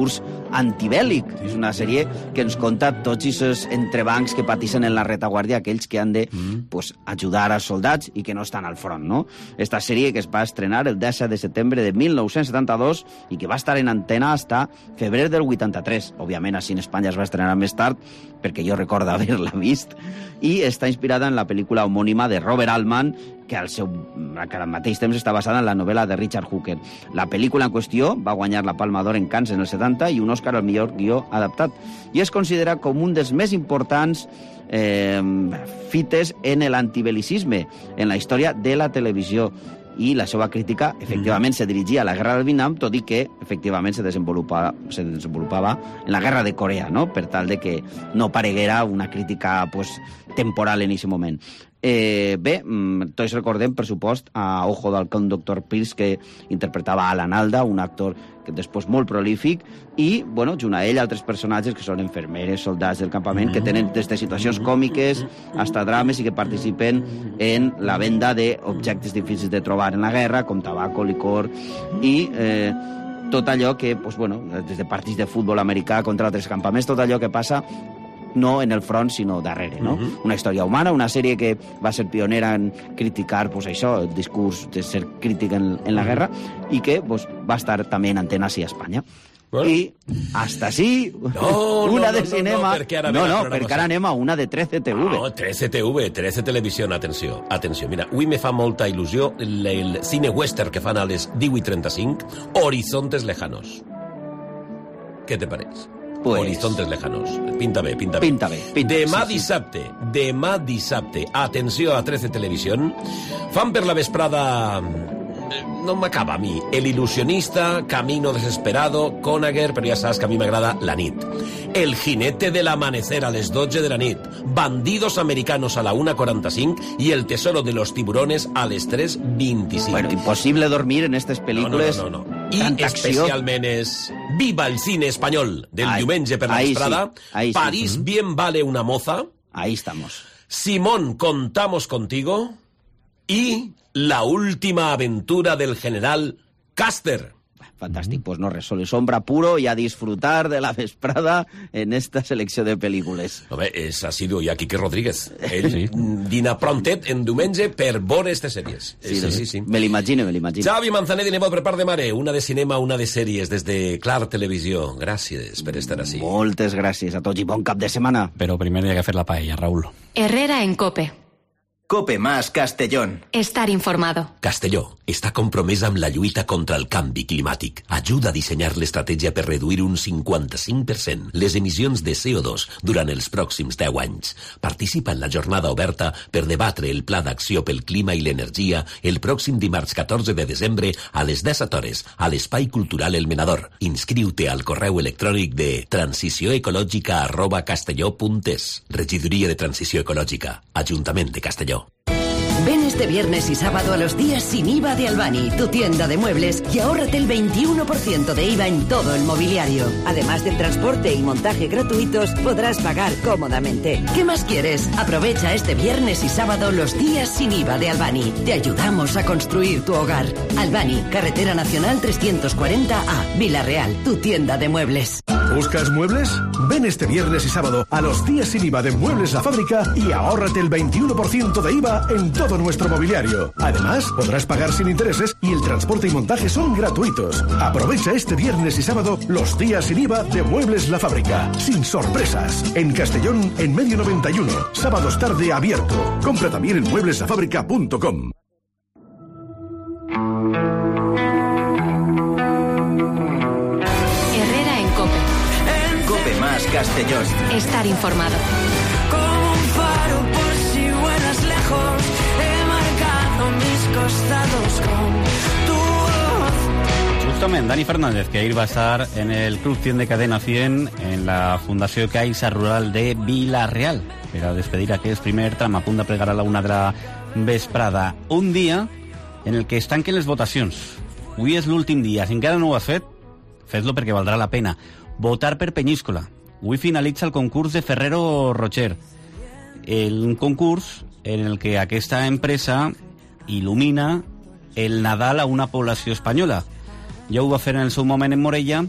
antibèl·lic. És una sèrie que ens conta tots aquests entrebancs que pateixen en la retaguardia, aquells que han de mm. pues, ajudar als soldats i que no estan al front, no? Esta sèrie que es va estrenar el disset de setembre de mil nou-cents setanta-dos i que va estar en antena fins febrer del vuitanta-tres. Òbviament, així en Espanya es va estrenar més tard, perquè jo recordo haver-la vist, i està inspirada en la pel·lícula homònima de Robert Altman, que al, seu, que al mateix temps està basada en la novel·la de Richard Hooker. La pel·lícula en qüestió va guanyar la Palma d'Or en Cannes en el setanta i un Òscar al millor guió adaptat. I es considera com un dels més importants eh, fites en l'antibel·licisme en la història de la televisió. I la seva crítica, efectivament, se dirigia a la guerra del Vietnam, tot i que, efectivament, se desenvolupava, se desenvolupava en la guerra de Corea, no? Per tal de que no pareguera una crítica pues, temporal en aquest moment. Eh, bé, tots recordem, per supost, a Ojo d'Halcón, doctor Pierce, que interpretava Alan Alda, un actor que després molt prolífic, i, bueno, junt a ell, altres personatges que són infermeres, soldats del campament, que tenen des de situacions còmiques hasta drames i que participen en la venda d'objectes difícils de trobar en la guerra, com tabaco, licor, i eh, tot allò que, pues, bueno, des de partits de futbol americà contra altres campaments, tot allò que passa no en el front, sinó darrere, no? Uh-huh. Una història humana, una sèrie que va ser pionera en criticar, pues, això, el discurs de ser crític en, en la guerra, i que pues, va estar també en antena a Espanya. Bueno. I hasta sí, no, una no, de no, cinema... No, perquè ara no, no, perquè ara anem a una de trece T V. No, trece T V, trece Televisió, atenció, atenció. Mira, avui me fa molta il·lusió el, el cine western que fan a les divuit trenta-cinc, Horizontes Lejanos. Què te pareix? Pues... Horizontes Lejanos. Pinta bé, pinta bé. Pinta bé. Pinta, demà sí, dissabte, sí. demà dissabte, atenció a trece Televisió, fan per la vesprada... No m'acaba a mi. El ilusionista, Camino desesperado, Conager, però ja saps que a mi m'agrada la nit. El jinete del amanecer a les dotze de la nit. Bandidos americanos a la una quaranta-cinc i El tesoro de los tiburones a les tres vint-i-cinc. Bueno, impossible dormir en aquestes pel·lícules. No, no, no, no. I especialment és Viva el cine espanyol del ai, diumenge per la vesprada. Sí, París sí. Bien vale una moza. Ahí estamos. Simón, contamos contigo. Y La última aventura del general Custer. Fantàstic, pues no res, sol i sombra puro i a disfrutar de la vesprada en esta selecció de pel·lícules. No bé, és assidu i a Quique Rodríguez. Ell sí. dina prontet en diumenge per veure aquestes sèries. Sí, sí, sí, sí. Me l'imagino, me l'imagino. Xavi Manzanet i nebot per part de mare. Una de cinema, una de sèries des de Clar Televisió. Gràcies per estar així. Moltes gràcies a tots i bon cap de setmana. Però primer hi ha que fer la paella, Raúl. Herrera en Cope. Cope más Castellón. Estar informado. Castelló està compromesa amb la lluita contra el canvi climàtic. Ajuda a dissenyar l'estratègia per reduir un cinquanta-cinc per cent les emissions de C O dos durant els pròxims deu anys. Participa en la jornada oberta per debatre el Pla d'Acció pel Clima i l'Energia el pròxim dimarts catorze de desembre a les disset hores a l'Espai Cultural El Menador. Inscriu-te al correu electrònic de transicióecològica arroba castelló punt es. Regidoria de Transició Ecològica. Ajuntament de Castelló. Ven este viernes y sábado a los días sin I V A de Albani, tu tienda de muebles, y ahórrate el veintiuno por ciento de I V A en todo el mobiliario. Además del transporte y montaje gratuitos, podrás pagar cómodamente. ¿Qué más quieres? Aprovecha este viernes y sábado los días sin I V A de Albani. Te ayudamos a construir tu hogar. Albani, Carretera Nacional trescientos cuarenta A, Vila-real, tu tienda de muebles. ¿Buscas muebles? Ven este viernes y sábado a los días sin I V A de Muebles La Fábrica y ahórrate el veintiuno por ciento de I V A en todo nuestro mobiliario. Además, podrás pagar sin intereses y el transporte y montaje son gratuitos. Aprovecha este viernes y sábado los días sin I V A de Muebles La Fábrica. Sin sorpresas. En Castellón, en Medio noventa y uno. Sábados tarde abierto. Compra también en muebles la fábrica punto com. Más Castellón. Estar informado. Como un faro por si vuelas lejos, he marcado mis costados con tu voz. Justament, Dani Fernández, que ahir va estar en el Club cien de Cadena cien en la Fundació Caixa Rural de Vila-real per a despedir aquest primer tram a punt de plegar a la una de la vesprada. Un dia en el que es tanquen les votacions. Avui és l'últim dia. Si encara no ho has fet, fes-lo perquè valdrà la pena. Votar per Penyíscola. Avui finalitza el concurs de Ferrero Rocher. Un concurs en el que aquesta empresa il·lumina el Nadal a una població espanyola. Ja ho va fer en el seu moment en Morella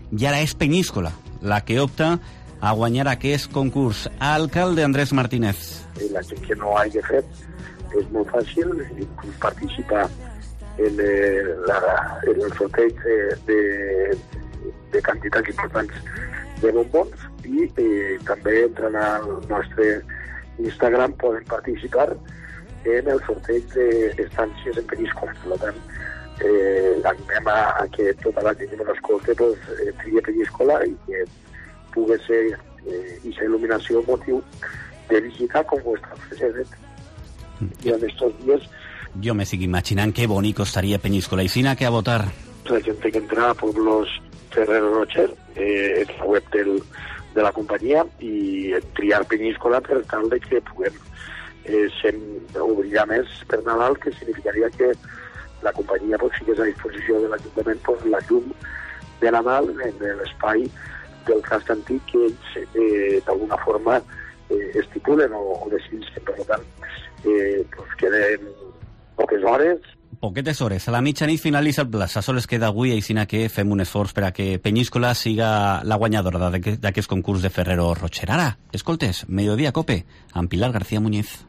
i ara és Peñíscola la que opta a guanyar aquest concurs. Alcalde Andrés Martínez. La gent que no hagi fet és molt fàcil, inclús participar en, eh, la, en el sorteig de, de, de quantitats importants de bombons i eh, també entrant al nostre Instagram poden participar en el sorteig d'estàncies en Peñíscola. Per tant, eh, animem a, a que tota la gent que ens escolta pues, eh, tria Peñíscola i que pugui ser eh, i ser il·luminació motiu de visitar com ho està fent. I en estos dies... Jo me sigo imaginant que bonico estaria Peñíscola. I sina que a votar? La gent té que entrar a Pueblos Ferrero Rocher, eh, en la web del, de la companyia, i triar Peñíscola per tal de que puguem eh, ser, obrir més per Nadal, que significaria que la companyia pues, fiqués a disposició de l'Ajuntament pues, la llum de Nadal en l'espai del cast antic que ells eh, d'alguna forma eh, estipulen o, o decidisquen. Per tant, eh, pues, queden poques hores. Poquetes hores. A la mitjanit finalitza el plaç. A sols queda avui, i sina que fem un esforç per a que Peñíscola siga la guanyadora d'aquest concurs de Ferrero Rocher. Ara, escoltes, Mediodía Cope, amb Pilar García Muñiz.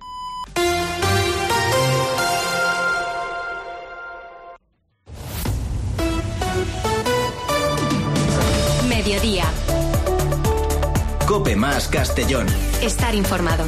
Mediodía. Cope más Castellón. Estar informado.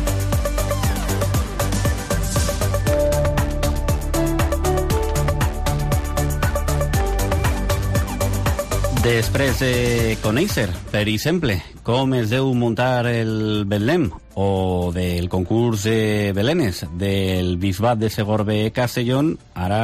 Després de conèixer, per exemple, com es deu muntar el Betlem o del concurs de belenes del Bisbat de Segorbe Castellón,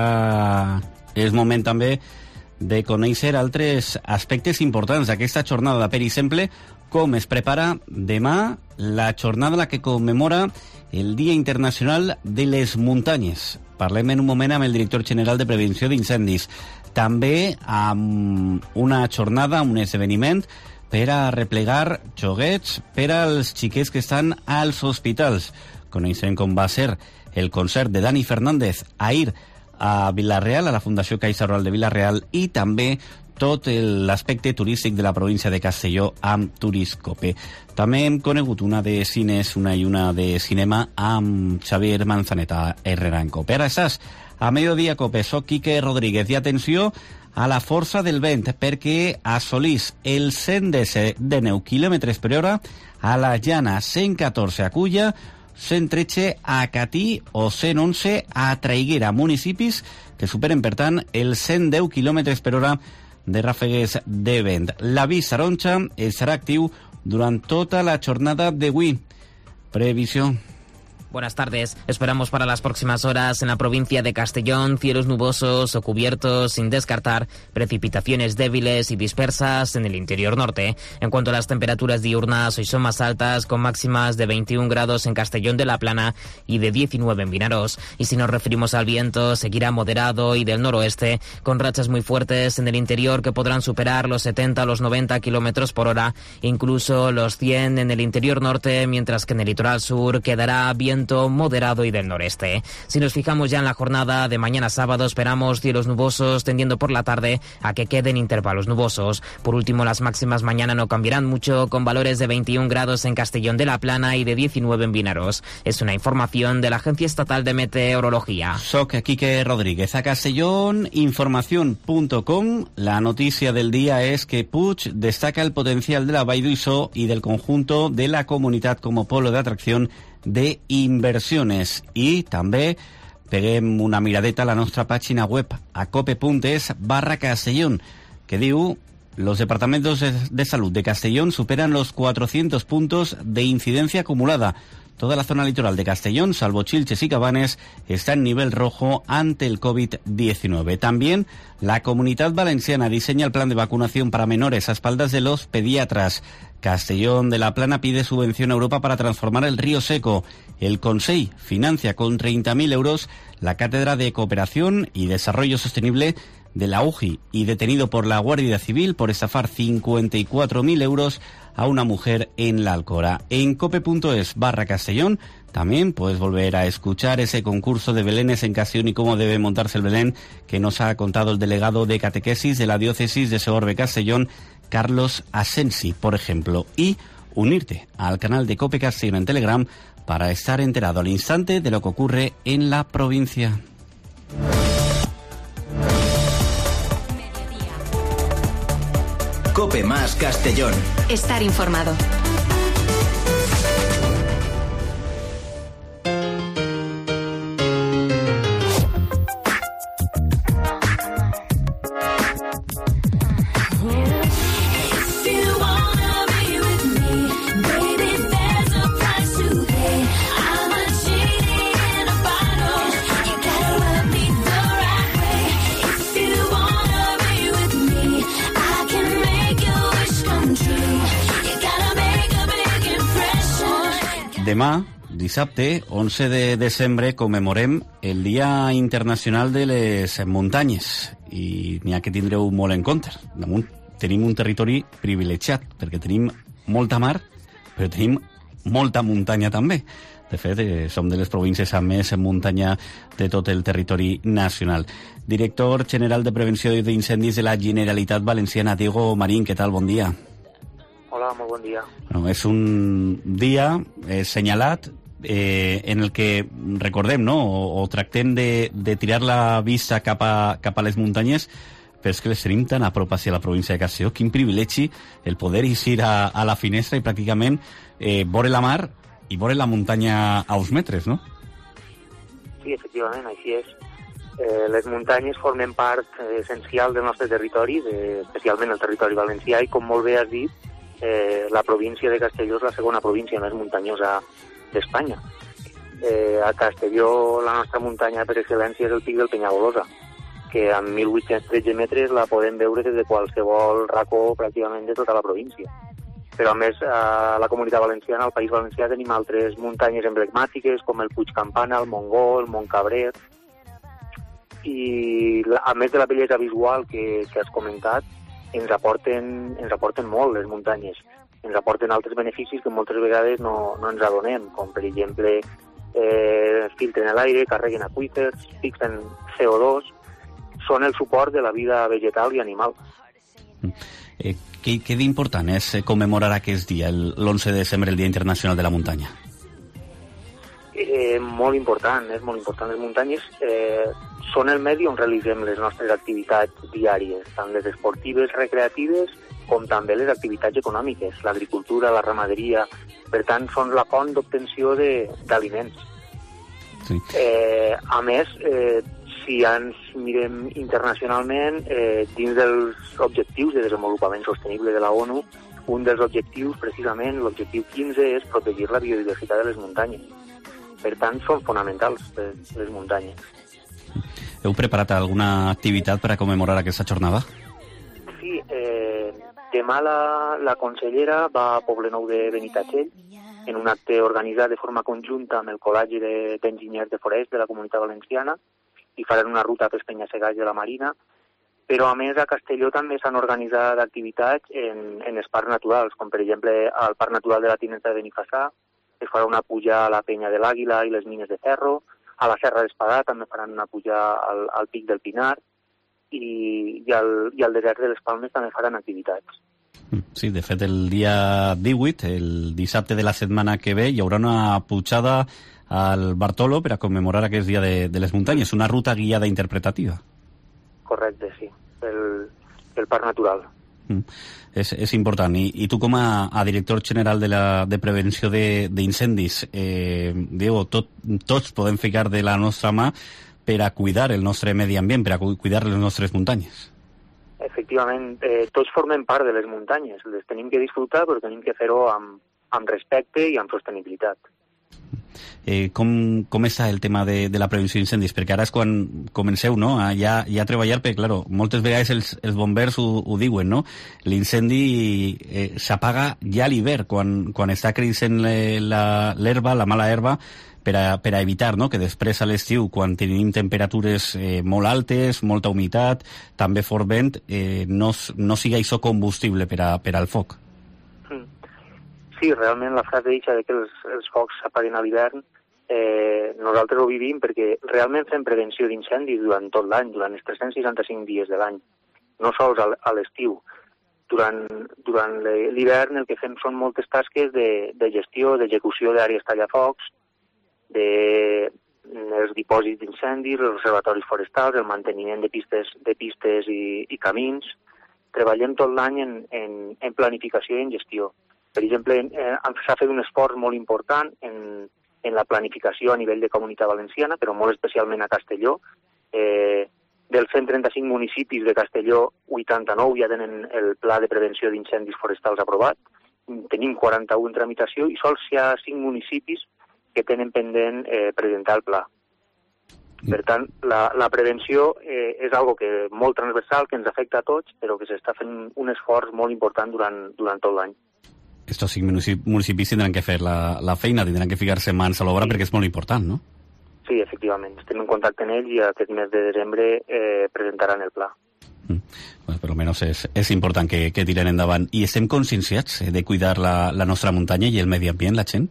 ara és moment també de conèixer altres aspectes importants d'aquesta jornada. Per exemple, com es prepara demà la jornada la que commemora el Dia Internacional de les Muntanyes. Parlem en un moment amb el director general de Prevenció d'Incendis. També amb una jornada, un esdeveniment per a replegar joguets per als xiquets que estan als hospitals. Coneixem com va ser el concert de Dani Fernández ahir a Vila-real, a la Fundació Caixa Rural de Vila-real, i també tot l'aspecte turístic de la província de Castelló amb Turiscope. També hem conegut una de cines, una i una de cinema amb Xavier Manzaneta Herrera en Cope. Ara estàs a Mediodía Cope, soc Quique Rodríguez, i atenció a la força del vent, perquè assolís el cent deu quilòmetres per hora a la Llana, cent catorze a Culla, cent tretze a Catí o cent onze a Traiguera, municipis que superen, per tant, els cent deu quilòmetres per hora de ràfegues de vent. L'avís taronja estarà actiu durant tota la jornada d'avui. Previsió. Buenas tardes. Esperamos para las próximas horas en la provincia de Castellón cielos nubosos o cubiertos, sin descartar precipitaciones débiles y dispersas en el interior norte. En cuanto a las temperaturas diurnas, hoy son más altas, con máximas de veintiún grados en Castellón de la Plana y de diecinueve en Vinaroz. Y si nos referimos al viento, seguirá moderado y del noroeste, con rachas muy fuertes en el interior que podrán superar los setenta o los noventa kilómetros por hora, incluso los cien en el interior norte, mientras que en el litoral sur quedará viento moderado y del noreste. Si nos fijamos ya en la jornada de mañana sábado, esperamos cielos nubosos tendiendo por la tarde a que queden intervalos nubosos. Por último, las máximas mañana no cambiarán mucho, con valores de veintiún grados en Castellón de la Plana y de diecinueve en Vinaroz. Es una información de la Agencia Estatal de Meteorología. Soc Quique Rodríguez. A Castellón, información punto com. La noticia del día es que Puig destaca el potencial de la Vall d'Uixó y del conjunto de la comunidad como polo de atracción de inversiones. I també peguem una miradeta a la nostra pàgina web a cope.es barra Castellón, que diu: los departamentos de salud de Castellón superan los cuatrocientos puntos de incidencia acumulada. Toda la zona litoral de Castellón, salvo Chilches y Cabanes, está en nivel rojo ante el COVID diecinueve. También la Comunidad Valenciana diseña el plan de vacunación para menores a espaldas de los pediatras. Castellón de la Plana pide subvención a Europa para transformar el Río Seco. El Consell financia con treinta mil euros la Cátedra de Cooperación y Desarrollo Sostenible de la U J I, y detenido por la Guardia Civil por estafar cincuenta y cuatro mil euros a una mujer en la Alcora. En cope.es barra Castellón también puedes volver a escuchar ese concurso de belenes en Castellón y cómo debe montarse el Belén, que nos ha contado el delegado de catequesis de la diócesis de Segorbe Castellón, Carlos Asensi, por ejemplo, y unirte al canal de Cope Castellón en Telegram para estar enterado al instante de lo que ocurre en la provincia. Cope más Castellón. Estar informado. Demà, dissabte, onze de desembre, commemorem el Dia Internacional de les Muntanyes i n'hi ha que tindreu molt en compte. Damunt tenim un territori privilegiat perquè tenim molta mar, però tenim molta muntanya també. De fet, eh, som de les províncies amb més muntanya de tot el territori nacional. Director General de Prevenció d'Incendis de la Generalitat Valenciana, Diego Marín, què tal? Bon dia. Hola, molt bon dia. No, és un dia eh, senyalat eh, en el que recordem, no?, o, o tractem de, de tirar la vista cap a, cap a les muntanyes, però és que les tenim tan a prop hacia la província de Castelló. Quin privilegi el poder eixir a, a la finestra i pràcticament eh, veure la mar i veure la muntanya a uns metres, no? Sí, efectivament, així és. Eh, les muntanyes formen part eh, essencial del nostre territori, de, especialment el territori valencià, i com molt bé has dit, Eh, la província de Castelló és la segona província més muntanyosa d'Espanya. Eh, a Castelló la nostra muntanya per excel·lència és el pic del Penyagolosa, que amb mil vuit-cents tretze metres la podem veure des de qualsevol racó pràcticament de tota la província. Però a més a la Comunitat Valenciana, al País Valencià, tenim altres muntanyes emblemàtiques com el Puig Campana, el Montgó, el Montcabrer, i a més de la bellesa visual que, que has comentat, ens aporten, ens aporten molt les muntanyes. Ens aporten altres beneficis que moltes vegades no, no ens adonem, com per exemple eh, filtren l'aire, carreguen aqüífers, fixen C O dos, són el suport de la vida vegetal i animal. Eh, què què d'important és commemorar aquest dia, l'onze de desembre, el Dia Internacional de la Muntanya? Eh, molt important, és molt important. Les muntanyes eh, són el medi on realitzem les nostres activitats diàries, tant les esportives, recreatives, com també les activitats econòmiques, l'agricultura, la ramaderia. Per tant, són la font d'obtenció d'aliments. Sí. Eh, a més, eh, si ens mirem internacionalment, eh, dins dels objectius de desenvolupament sostenible de la ONU, un dels objectius, precisament, l'objectiu quinze, és protegir la biodiversitat de les muntanyes. Per tant, són fonamentals les, les muntanyes. Heu preparat alguna activitat per a commemorar aquesta jornada? Sí, eh, demà la, la consellera va a Poblenou de Benitatxell en un acte organitzat de forma conjunta amb el Col·legi d'Enginyers de Forest de la Comunitat Valenciana i faran una ruta pels penya-segats de la Marina, però a més a Castelló també s'han organitzat activitats en, en els parcs naturals, com per exemple al Parc Natural de la Tinenta de Benifassà, es farà una puja a la penya de l'Àguila i les mines de ferro, a la Serra d'Espadà també faran una puja al, al Pic del Pinar i, i, al, i al desert de les Palmes també faran activitats. Sí, de fet, el dia divuit, el dissabte de la setmana que ve, hi haurà una pujada al Bartolo per a commemorar aquest dia de, de les muntanyes, una ruta guiada interpretativa. Correcte, sí, el, el Parc Natural. Mm. És, és important. I, i tu com a, a director general de, la, de prevenció d'incendis, eh, Diego, tot, tots podem ficar de la nostra mà per a cuidar el nostre medi ambient, per a cuidar les nostres muntanyes. Efectivament, eh, tots formem part de les muntanyes, les tenim que disfrutar, però tenim que fer-ho amb, amb respecte i amb sostenibilitat. Eh, com, com està el tema de, de la prevenció d'incendis? Perquè ara és quan comenceu, no?, a, ja, ja a treballar, perquè, claro, moltes vegades els, els bombers ho, ho diuen, no? L'incendi eh, s'apaga ja a l'hivern, quan, quan està creixent l'herba, la mala herba, per a, per a evitar, no?, que després a l'estiu, quan tenim temperatures eh, molt altes, molta humitat, també fort vent, eh, no, no sigui això combustible per, a, per al foc. Sí, realment la frase dicha de que els, els focs s'apaguen a l'hivern, eh, nosaltres ho vivim perquè realment fem prevenció d'incendis durant tot l'any, durant els tres-cents seixanta-cinc dies de l'any, no sols a l'estiu. durant, durant l'hivern el que fem són moltes tasques de, de gestió, d'execució d'àrees tallafocs, de els dipòsits d'incendis, els reservatoris forestals, el manteniment de pistes, de pistes i, i camins. Treballem tot l'any en, en, en planificació i en gestió. Per exemple, eh, s'ha fet un esforç molt important en, en la planificació a nivell de Comunitat Valenciana, però molt especialment a Castelló. Eh, dels cent trenta-cinc municipis de Castelló, vuitanta-nou ja tenen el pla de prevenció d'incendis forestals aprovat. Tenim quaranta-u en tramitació i sols hi ha cinc municipis que tenen pendent eh, presentar el pla. Per tant, la, la prevenció eh, és algo que molt transversal, que ens afecta a tots, però que s'està fent un esforç molt important durant, durant tot l'any. Estos cinc municipis tindran que fer la, la feina, tindran que ficar-se mans a l'obra sí. perquè és molt important, no? Sí, efectivament. Estem en contacte amb ells i aquest mes de desembre eh, presentaran el pla. Mm. Pues per almenys és, és important que, que tiren endavant. I estem conscienciats de cuidar la, la nostra muntanya i el medi ambient, la gent?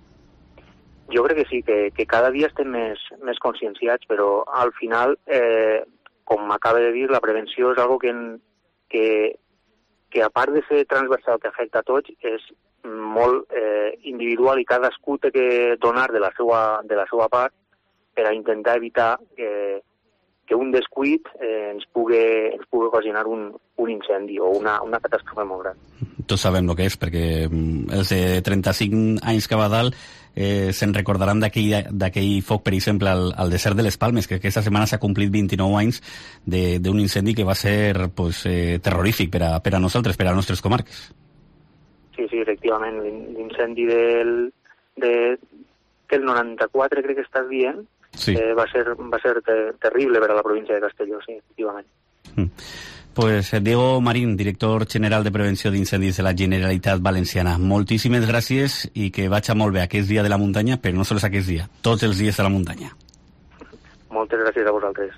Jo crec que sí, que, que cada dia estem més, més conscienciats, però al final, eh, com m'acaba de dir, la prevenció és algo que, que, que a part de ser transversal que afecta a tots, és molt eh, individual i cadascú té que donar de la seva, de la seva part per a intentar evitar que, que un descuit eh, ens pugui, ens pugui ocasionar un, un incendi o una, una catàstrofe molt gran. Tots sabem el que és, perquè els de trenta-cinc anys que va dalt eh, se'n recordaran d'aquell foc, per exemple, al, al desert de les Palmes, que aquesta setmana s'ha complit vint-i-nou anys d'un incendi que va ser pues, eh, terrorífic per a, per a nosaltres, per a les nostres comarques. Sí, sí, efectivament, l'incendi del, de, del noranta-quatre, crec que estàs dient, sí. eh, va ser, va ser ter terrible per a la província de Castelló, sí, efectivament. Mm. Pues Diego Marín, director general de Prevenció d'Incendis de la Generalitat Valenciana. Moltíssimes gràcies i que vagi molt bé aquest dia de la muntanya, però no sols aquest dia, tots els dies de la muntanya. Moltes gràcies a vosaltres.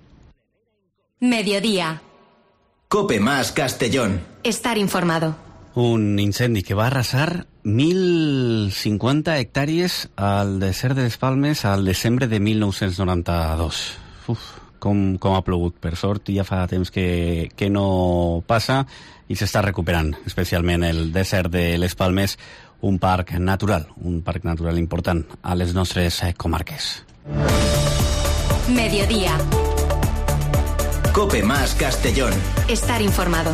Mediodía. Cope más Castellón. Estar informado. Un incendi que va arrasar mil cinquanta hectàrees al desert de les Palmes al desembre de mil nou-cents noranta-dos. Uf. Com, com ha plogut. Per sort ja fa temps que, que no passa i s'està recuperant, especialment el desert de les Palmes, un parc natural, un parc natural important a les nostres comarques. Mediodía. Cope más Castellón. Estar informado.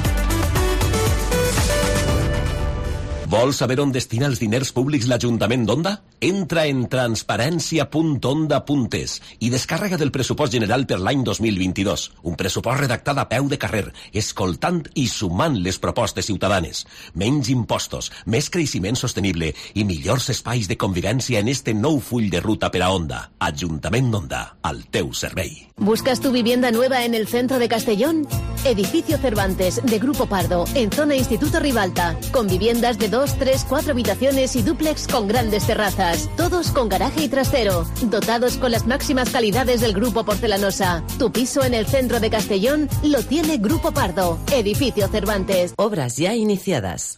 Vols saber on destinar els diners públics l'Ajuntament d'Onda? Entra en transparència punt onda punt es i descàrrega del pressupost general per l'any dos mil vint-i-dos. Un pressupost redactat a peu de carrer, escoltant i sumant les propostes ciutadanes. Menys impostos, més creixement sostenible i millors espais de convivència en este nou full de ruta per a Onda. Ajuntament d'Onda, al teu servei. ¿Buscas tu vivienda nueva en el centro de Castellón? Edificio Cervantes, de Grupo Pardo, en zona Instituto Ribalta, con viviendas de dos, tres, cuatro habitaciones y dúplex con grandes terrazas, todos con garaje y trastero, dotados con las máximas calidades del Grupo Porcelanosa. Tu piso en el centro de Castellón lo tiene Grupo Pardo, Edificio Cervantes. Obras ya iniciadas.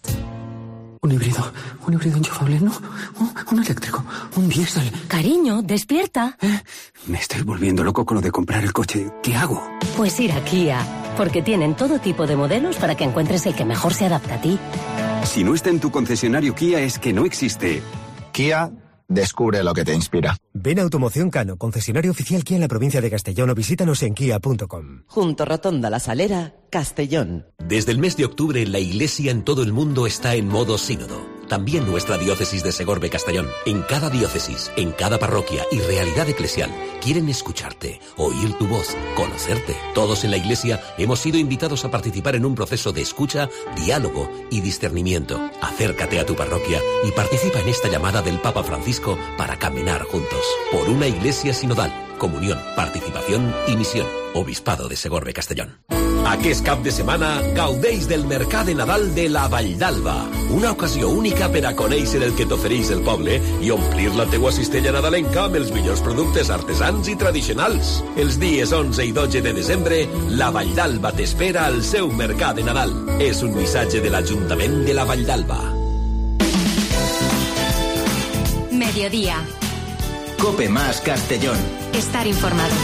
Un híbrido, un híbrido enchufable, no, un, un eléctrico, un diésel. Cariño, despierta. ¿Eh? Me estoy volviendo loco con lo de comprar el coche. ¿Qué hago? Pues ir a Kia, porque tienen todo tipo de modelos para que encuentres el que mejor se adapta a ti. Si no está en tu concesionario Kia es que no existe. Kia, descubre lo que te inspira. Ven a Automoción Cano, concesionario oficial Kia en la provincia de Castellón, o visítanos en kia punto com. Junto Rotonda La Salera, Castellón. Desde el mes de octubre, la Iglesia en todo el mundo está en modo sínodo. También nuestra diócesis de Segorbe Castellón. En cada diócesis, en cada parroquia y realidad eclesial quieren escucharte, oír tu voz, conocerte. Todos en la Iglesia hemos sido invitados a participar en un proceso de escucha, diálogo y discernimiento. Acércate a tu parroquia y participa en esta llamada del Papa Francisco para caminar juntos por una Iglesia sinodal. Comunión, participación i missió. Obispado de Segorbe Castellón. Aquest cap de setmana gaudeix del Mercat de Nadal de la Vall d'Alba. Una ocasió única per a conèixer el que t'ofereix el poble i omplir la teua cistella nadalenca amb els millors productes artesans i tradicionals. Els dies onze i dotze de desembre, la Vall d'Alba t'espera al seu Mercat de Nadal. És un missatge de l'Ajuntament de la Vall d'Alba. Mediodía. Cope más Castellón. Estar informado.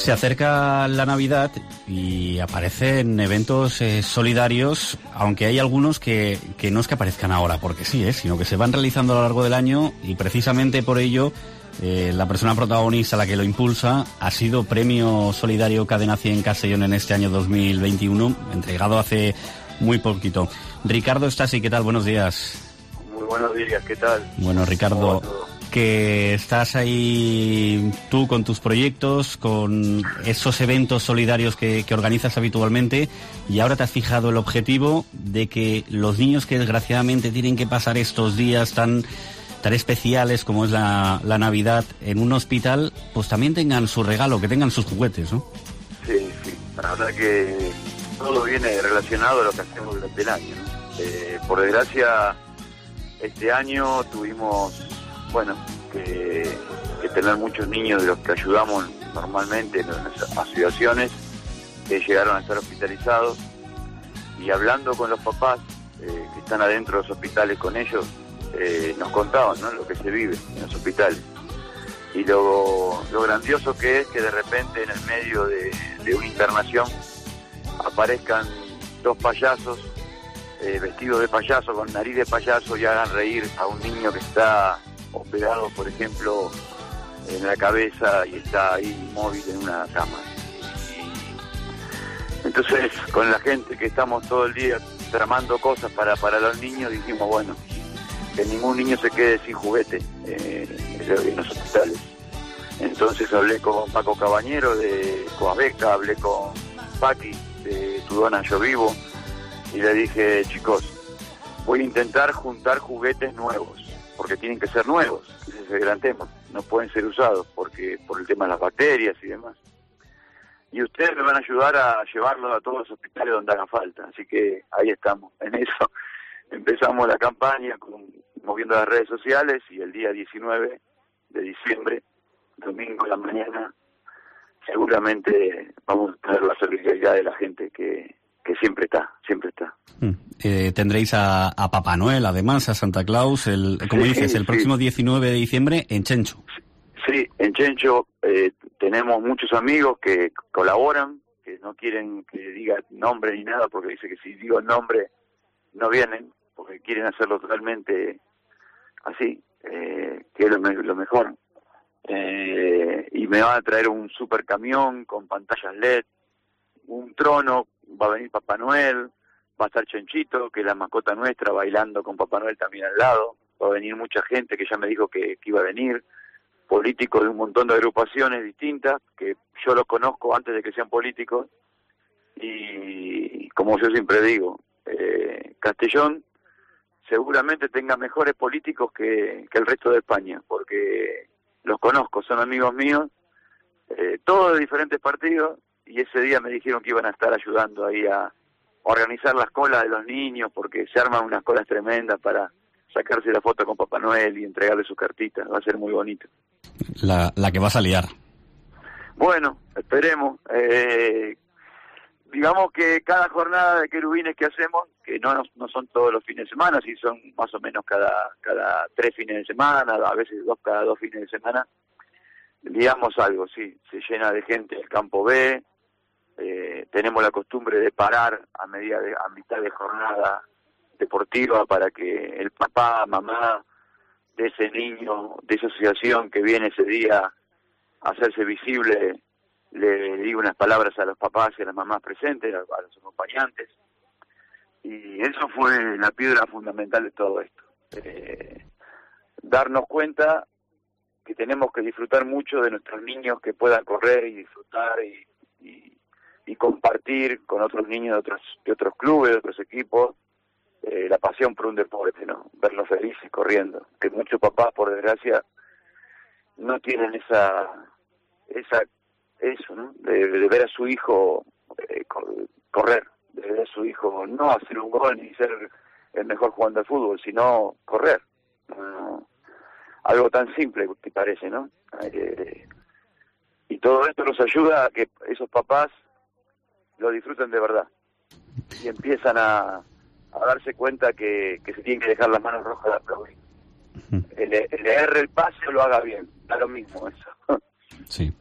Se acerca la Navidad y aparecen eventos eh, solidarios, aunque hay algunos que, que no es que aparezcan ahora porque sí, ¿eh? Sino que se van realizando a lo largo del año, y precisamente por ello eh, la persona protagonista, la que lo impulsa, ha sido Premio Solidario Cadena cien Castellón en este año dos mil veintiuno, entregado hace muy poquito. Ricardo Stasi, ¿qué tal? Buenos días. Muy buenos días, ¿qué tal? Bueno, Ricardo, que estás ahí tú con tus proyectos, con esos eventos solidarios que, que organizas habitualmente, y ahora te has fijado el objetivo de que los niños que desgraciadamente tienen que pasar estos días tan, tan especiales como es la, la Navidad en un hospital, pues también tengan su regalo, que tengan sus juguetes, ¿no? Sí, sí, la verdad que todo viene relacionado a lo que hacemos durante el año, ¿no? Eh, por desgracia, este año tuvimos, bueno, que, que tener muchos niños de los que ayudamos normalmente en las asociaciones que llegaron a estar hospitalizados, y hablando con los papás eh, que están adentro de los hospitales con ellos, eh, nos contaban, ¿no?, lo que se vive en los hospitales, y lo, lo grandioso que es que de repente en el medio de, de una internación aparezcan dos payasos eh, vestidos de payaso, con nariz de payaso, y hagan reír a un niño que está operado, por ejemplo, en la cabeza y está ahí inmóvil en una cama. Y entonces, con la gente que estamos todo el día tramando cosas para, para los niños, dijimos, bueno, que ningún niño se quede sin juguete eh, en los hospitales. Entonces hablé con Paco Cabañero de Coabeca, hablé con Paqui de Tudona Yo Vivo, y le dije, chicos, voy a intentar juntar juguetes nuevos, porque tienen que ser nuevos, ese es el gran tema, no pueden ser usados porque por el tema de las bacterias y demás. Y ustedes me van a ayudar a llevarlos a todos los hospitales donde haga falta, así que ahí estamos, en eso. Empezamos la campaña con, moviendo las redes sociales, y el día diecinueve de diciembre, domingo en la mañana, seguramente vamos a tener la solidaridad de la gente que, que siempre está, siempre está. Eh, tendréis a, a Papá Noel, además, a Santa Claus, el, como sí, dices, el sí. próximo diecinueve de diciembre en Chencho. Sí, en Chencho eh, tenemos muchos amigos que colaboran, que no quieren que diga nombre ni nada, porque dice que si digo el nombre no vienen, porque quieren hacerlo totalmente así, eh, que es lo, me, lo mejor. Eh, y me van a traer un super camión con pantallas L E D, un trono, va a venir Papá Noel, va a estar Chenchito, que es la mascota nuestra, bailando con Papá Noel también al lado, va a venir mucha gente que ya me dijo que, que iba a venir, políticos de un montón de agrupaciones distintas, que yo los conozco antes de que sean políticos, y como yo siempre digo, eh, Castellón seguramente tenga mejores políticos que, que el resto de España, porque los conozco, son amigos míos, eh, todos de diferentes partidos, y ese día me dijeron que iban a estar ayudando ahí a organizar las colas de los niños, porque se arman unas colas tremendas para sacarse la foto con Papá Noel y entregarle sus cartitas, va a ser muy bonito. La, la que vas a liar. Bueno, esperemos. Eh, digamos que cada jornada de querubines que hacemos, que no, no son todos los fines de semana, sí son más o menos cada, cada tres fines de semana, a veces dos cada dos fines de semana, digamos algo, sí, se llena de gente el campo B, eh, tenemos la costumbre de parar a medida de, a mitad de jornada deportiva para que el papá, mamá de ese niño, de esa asociación que viene ese día a hacerse visible, le diga unas palabras a los papás y a las mamás presentes, a, a los acompañantes, y eso fue la piedra fundamental de todo esto, eh, darnos cuenta que tenemos que disfrutar mucho de nuestros niños, que puedan correr y disfrutar y, y, y compartir con otros niños de otros, de otros clubes, de otros equipos, eh, la pasión por un deporte, ¿no? Verlos felices corriendo, que muchos papás, por desgracia, no tienen esa, esa eso, ¿no? De, de ver a su hijo eh, correr, de ver a su hijo no hacer un gol ni ser el mejor jugando al fútbol, sino correr. No, algo tan simple que parece, ¿no? Eh, y todo esto nos ayuda a que esos papás lo disfruten de verdad y empiezan a, a darse cuenta que, que se tienen que dejar las manos rojas de aplaudir. El, el erre el pase o lo haga bien, da lo mismo eso. Sí.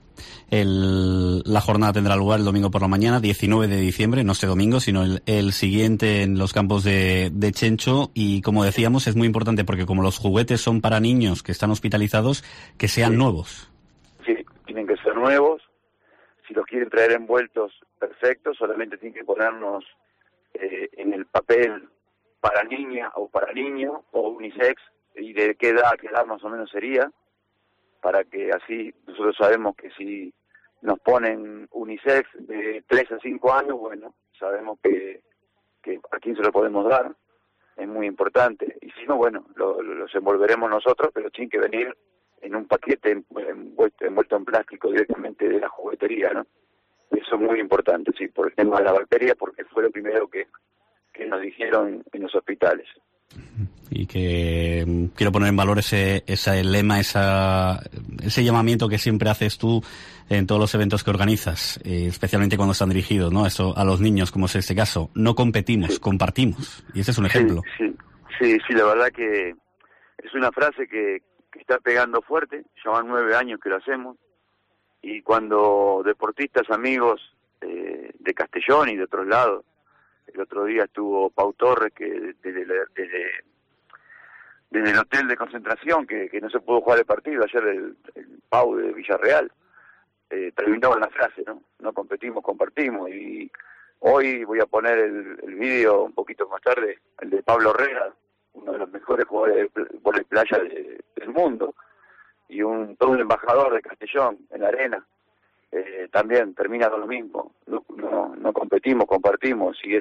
El, la jornada tendrá lugar el domingo por la mañana, diecinueve de diciembre, no este domingo, sino el, el siguiente en los campos de, de Chencho. Y como decíamos, es muy importante porque como los juguetes son para niños que están hospitalizados, que sean sí. nuevos. Sí, tienen que ser nuevos. Si los quieren traer envueltos, perfecto. Solamente tienen que ponernos eh, en el papel para niña o para niño o unisex y de qué edad, qué edad más o menos sería, para que así nosotros sabemos que si nos ponen unisex de tres a cinco años, bueno, sabemos que, que a quién se lo podemos dar, es muy importante. Y si no, bueno, lo, los envolveremos nosotros, pero tienen que venir en un paquete envuelto, envuelto en plástico directamente de la juguetería, ¿no? Eso es muy importante, sí, por el tema de la bacteria, porque fue lo primero que, que nos dijeron en los hospitales. Y que um, quiero poner en valor ese, ese lema, esa, ese llamamiento que siempre haces tú en todos los eventos que organizas, eh, especialmente cuando están dirigidos, ¿no? Eso a los niños, como es este caso. No competimos, sí. compartimos. Y ese es un ejemplo. Sí, sí, sí, sí, la verdad que es una frase que, que está pegando fuerte. Llevan nueve años que lo hacemos. Y cuando deportistas, amigos eh, de Castellón y de otros lados, el otro día estuvo Pau Torres, que desde, desde, desde el hotel de concentración, que, que no se pudo jugar el partido, ayer el, el Pau de Villarreal, eh, terminaba la frase, ¿no? No competimos, compartimos. Y hoy voy a poner el, el vídeo un poquito más tarde, el de Pablo Herrera, uno de los mejores jugadores de vóley playa de, del mundo, y un todo un embajador de Castellón en la arena. Eh, también termina con lo mismo, no, no, no competimos, compartimos, y es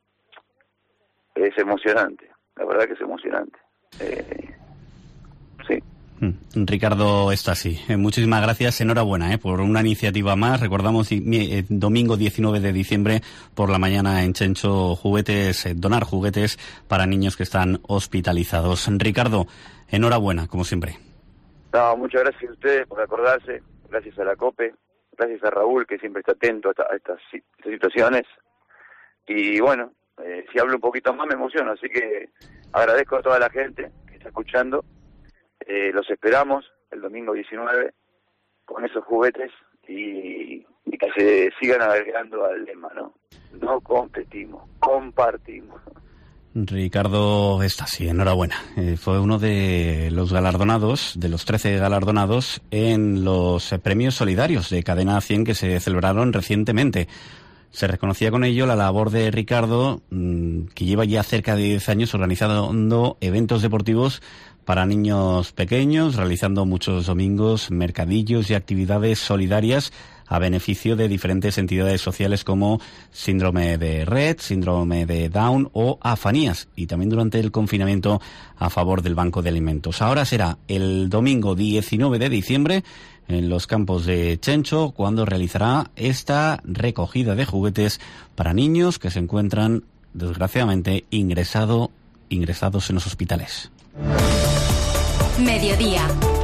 es emocionante, la verdad que es emocionante. Eh, sí. Ricardo Stasi, eh, muchísimas gracias, enhorabuena eh, por una iniciativa más. Recordamos eh, domingo diecinueve de diciembre por la mañana en Chencho, juguetes, eh, donar juguetes para niños que están hospitalizados. Ricardo, enhorabuena, como siempre. No, muchas gracias a ustedes por acordarse, gracias a la COPE, gracias a Raúl, que siempre está atento a, esta, a estas, estas situaciones. Y bueno, eh, si hablo un poquito más me emociono, así que agradezco a toda la gente que está escuchando. Eh, los esperamos el domingo diecinueve con esos juguetes y, y que se sigan agregando al lema, ¿no? No competimos, compartimos. Ricardo Stasi, enhorabuena. Eh, fue uno de los galardonados, de los trece galardonados en los eh, premios solidarios de Cadena cien que se celebraron recientemente. Se reconocía con ello la labor de Ricardo, mmm, que lleva ya cerca de diez años organizando eventos deportivos para niños pequeños, realizando muchos domingos mercadillos y actividades solidarias a beneficio de diferentes entidades sociales como síndrome de Rett, síndrome de Down o afanías, y también durante el confinamiento a favor del Banco de Alimentos. Ahora será el domingo diecinueve de diciembre en los campos de Chencho cuando realizará esta recogida de juguetes para niños que se encuentran desgraciadamente ingresado, ingresados en los hospitales. Mediodía.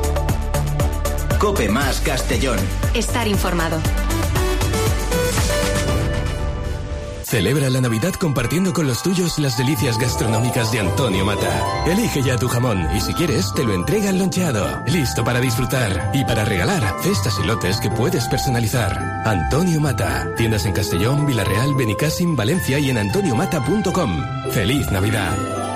Cope Más Castellón. Estar informado. Celebra la Navidad compartiendo con los tuyos las delicias gastronómicas de Antonio Mata. Elige ya tu jamón y si quieres te lo entregan loncheado, listo para disfrutar y para regalar cestas y lotes que puedes personalizar. Antonio Mata. Tiendas en Castellón, Villarreal, Benicàssim, Valencia y en antonio mata punto com. ¡Feliz Navidad!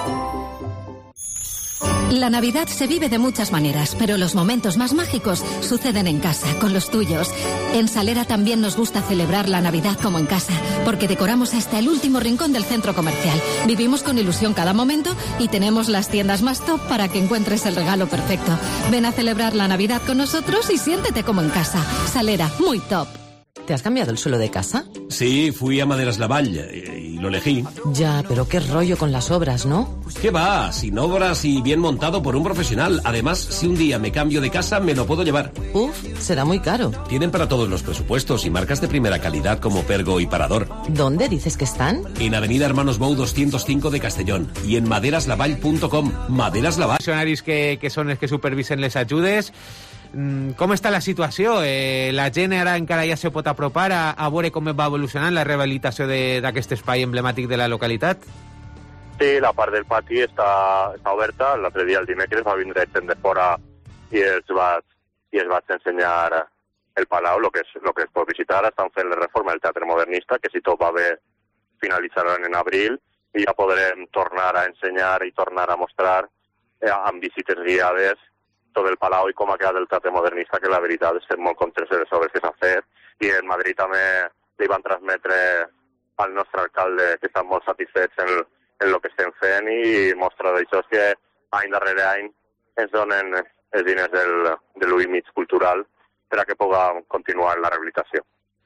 La Navidad se vive de muchas maneras, pero los momentos más mágicos suceden en casa, con los tuyos. En Salera también nos gusta celebrar la Navidad como en casa, porque decoramos hasta el último rincón del centro comercial. Vivimos con ilusión cada momento y tenemos las tiendas más top para que encuentres el regalo perfecto. Ven a celebrar la Navidad con nosotros y siéntete como en casa. Salera, muy top. ¿Te has cambiado el suelo de casa? Sí, fui a Maderas Lavall y, y lo elegí. Ya, pero qué rollo con las obras, ¿no? ¿Qué va? Sin obras y bien montado por un profesional. Además, si un día me cambio de casa, me lo puedo llevar. Uf, será muy caro. Tienen para todos los presupuestos y marcas de primera calidad como Pergo y Parador. ¿Dónde dices que están? En Avenida Hermanos Bou doscientos cinco de Castellón y en maderas lavall punto com. Maderas Lavall. Funcionaris que, que són els que supervisen les ajudes. Com està la situació? Eh, la gent ara encara ja se pot apropar a, a veure com va evolucionant la rehabilitació d'aquest espai emblemàtic de la localitat? Sí, la part del pati està, està oberta. L'altre dia, el dimecres, va vindre gent de fora i els vaig, i els vaig ensenyar el Palau, el que es, lo que es pot visitar, estan fent la reforma del Teatre Modernista, que si tot va bé finalitzaran en abril, i ja podrem tornar a ensenyar i tornar a mostrar eh, amb visites guiades tot el Palau i com ha quedat el Teatre Modernista, que la veritat estem molt contents de les obres que s'han fet, i en Madrid també li van transmetre al nostre alcalde que estan molt satisfets en, en el que estem fent, i mostra d'això és que any darrere any ens donen els diners del, de l'U I mig cultural per a que puguem continuar la rehabilitació.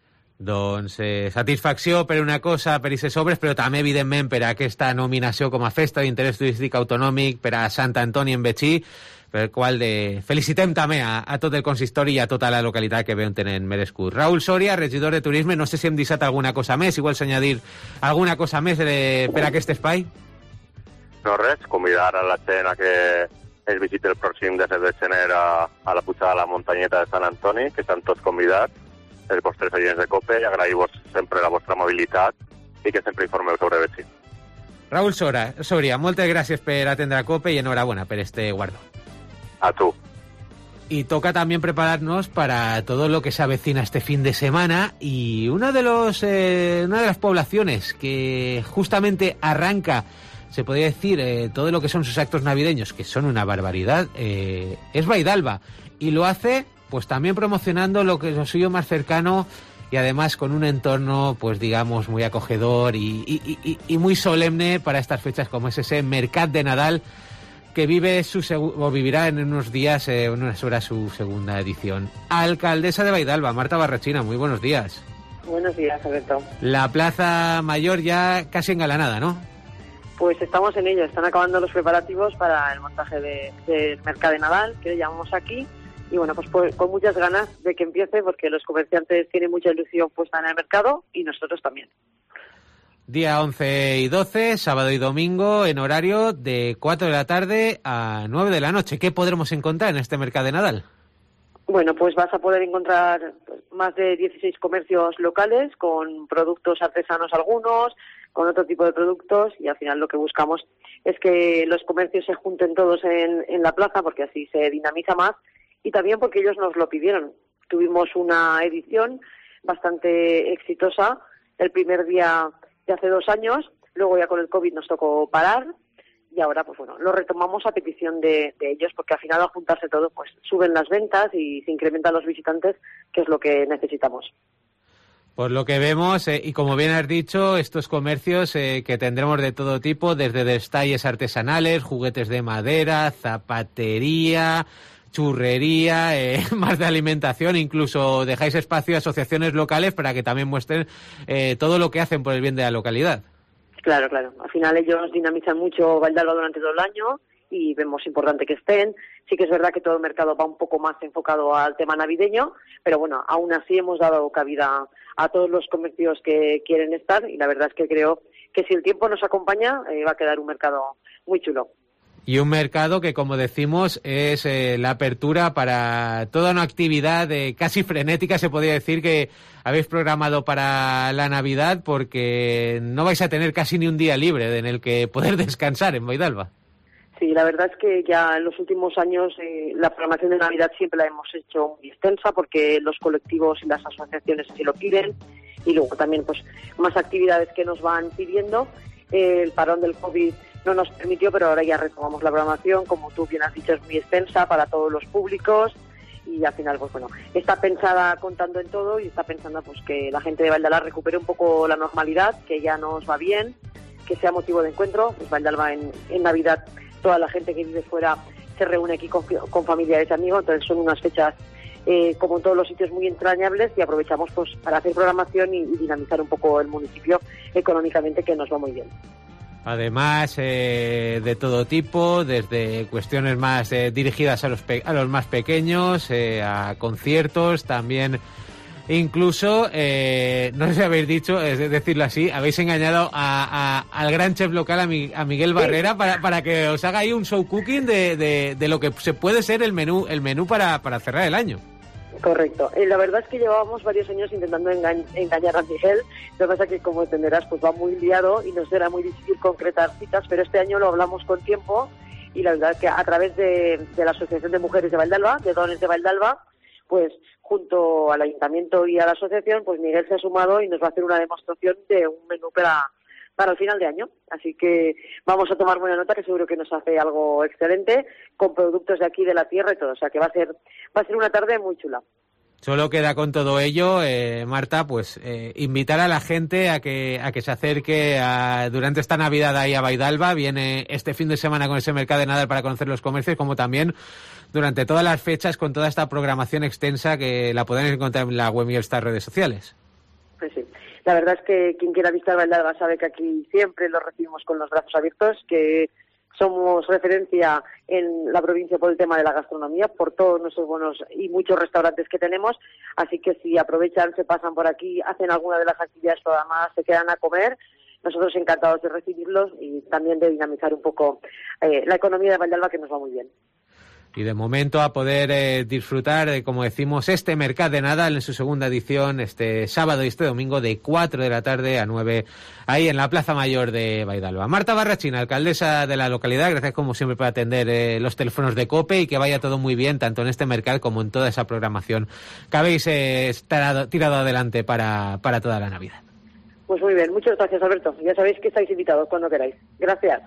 Doncs eh, satisfacció per una cosa, per aquestes obres, però també, evidentment, per a aquesta nominació com a festa d'interès turístic autonòmic per a Sant Antoni en Betxí, per el qual de... felicitem també a, a tot el consistori i a tota la localitat que veuen tenen merescut. Raúl Soria, regidor de Turisme, no sé si hem deixat alguna cosa més, si vols añadir alguna cosa més de, per a aquest espai? No res, convidar a la gent a que es visiti el pròxim disset de gener a, a la pujada de la muntanyeta de Sant Antoni, que estan tots convidats, els vostres oients de COPE, i agraïu-vos sempre la vostra mobilitat i que sempre informeu sobre Betxí. Raúl Sora, Soria, moltes gràcies per atendre a COPE y enhorabuena por este guardo. A tú. Y toca también prepararnos para todo lo que se avecina este fin de semana, y una de los eh, una de las poblaciones que justamente arranca, se podría decir, eh, todo lo que son sus actos navideños, que son una barbaridad, eh, es Vaidalba, y lo hace pues también promocionando lo que es lo suyo más cercano, y además con un entorno, pues digamos, muy acogedor y, y, y, y muy solemne para estas fechas, como es ese Mercat de Nadal, que vive su o vivirá en unos días, eh, en unas horas, su segunda edición. Alcaldesa de Vaidalba, Marta Barrachina, muy buenos días. Buenos días, Alberto. La Plaza Mayor ya casi engalanada, ¿no? Pues estamos en ello, están acabando los preparativos para el montaje del de, de Mercat de Nadal, que le llamamos aquí. Y bueno, pues por, con muchas ganas de que empiece, porque los comerciantes tienen mucha ilusión puesta en el mercado y nosotros también. Día once y doce, sábado y domingo, en horario de cuatro de la tarde a nueve de la noche. ¿Qué podremos encontrar en este Mercat de Nadal? Bueno, pues vas a poder encontrar más de dieciséis comercios locales con productos artesanos algunos, con otro tipo de productos, y al final lo que buscamos es que los comercios se junten todos en, en la plaza, porque así se dinamiza más. Y también porque ellos nos lo pidieron. Tuvimos una edición bastante exitosa el primer día de hace dos años, luego ya con el COVID nos tocó parar, y ahora pues bueno, lo retomamos a petición de, de ellos, porque al final al juntarse todo pues suben las ventas y se incrementan los visitantes, que es lo que necesitamos. Por lo que vemos, eh, y como bien has dicho, estos comercios eh, que tendremos de todo tipo, desde detalles artesanales, juguetes de madera, zapatería, churrería, eh, más de alimentación, incluso dejáis espacio a asociaciones locales para que también muestren eh, todo lo que hacen por el bien de la localidad. Claro, claro. Al final ellos dinamizan mucho Vaidalba durante todo el año y vemos importante que estén. Sí que es verdad que todo el mercado va un poco más enfocado al tema navideño, pero bueno, aún así hemos dado cabida a todos los comercios que quieren estar, y la verdad es que creo que si el tiempo nos acompaña eh, va a quedar un mercado muy chulo. Y un mercado que, como decimos, es eh, la apertura para toda una actividad eh, casi frenética, se podría decir, que habéis programado para la Navidad, porque no vais a tener casi ni un día libre en el que poder descansar en Vaidalba. Sí, la verdad es que ya en los últimos años eh, la programación de Navidad siempre la hemos hecho muy extensa, porque los colectivos y las asociaciones así lo piden, y luego también pues más actividades que nos van pidiendo. Eh, el parón del COVID no nos permitió, pero ahora ya retomamos la programación, como tú bien has dicho, es muy extensa para todos los públicos, y al final pues bueno, está pensada contando en todo, y está pensando pues que la gente de Vaidalba recupere un poco la normalidad, que ya nos va bien, que sea motivo de encuentro. Pues Vaidalba en, en Navidad, toda la gente que vive fuera se reúne aquí con, con familiares y amigos, entonces son unas fechas eh, como en todos los sitios muy entrañables, y aprovechamos pues para hacer programación y, y dinamizar un poco el municipio económicamente, que nos va muy bien. Además, eh, de todo tipo, desde cuestiones más eh, dirigidas a los, pe a los más pequeños, eh, a conciertos, también incluso, eh, no sé si habéis dicho, es decirlo así, habéis engañado a, a, al gran chef local, a, mi, a Miguel Barrera, para, para que os haga ahí un show cooking de, de, de lo que se puede ser el menú, el menú para, para cerrar el año. Correcto. Eh, la verdad es que llevábamos varios años intentando enga engañar a Miguel. Lo que pasa es que, como entenderás, pues va muy liado y nos era muy difícil concretar citas, pero este año lo hablamos con tiempo, y la verdad es que a través de, de la Asociación de Mujeres de Vaidalba, de Dones de Vaidalba, pues junto al Ayuntamiento y a la asociación, pues Miguel se ha sumado y nos va a hacer una demostración de un menú para, para el final de año. Así que vamos a tomar buena nota, que seguro que nos hace algo excelente, con productos de aquí, de la tierra y todo. O sea que va a ser, va a ser una tarde muy chula. Solo queda con todo ello, eh, Marta, pues eh, invitar a la gente a que a que se acerque a, durante esta Navidad ahí a Baidalba. Viene este fin de semana con ese mercado de Nadal para conocer los comercios, como también durante todas las fechas con toda esta programación extensa que la podéis encontrar en la web y en estas redes sociales. Pues sí, la verdad es que quien quiera visitar Baidalba sabe que aquí siempre lo recibimos con los brazos abiertos, que somos referencia en la provincia por el tema de la gastronomía, por todos nuestros buenos y muchos restaurantes que tenemos, así que si aprovechan, se pasan por aquí, hacen alguna de las actividades programadas, se quedan a comer, nosotros encantados de recibirlos y también de dinamizar un poco eh, la economía de Baidalba, que nos va muy bien. Y de momento a poder eh, disfrutar, de, como decimos, este Mercat de Nadal en su segunda edición, este sábado y este domingo de cuatro de la tarde a nueve, ahí en la Plaza Mayor de Baidalba. Marta Barrachina, alcaldesa de la localidad, gracias como siempre por atender eh, los teléfonos de COPE y que vaya todo muy bien, tanto en este Mercat como en toda esa programación que habéis eh, tirado, tirado adelante para, para toda la Navidad. Pues muy bien, muchas gracias, Alberto. Ya sabéis que estáis invitados cuando queráis. Gracias.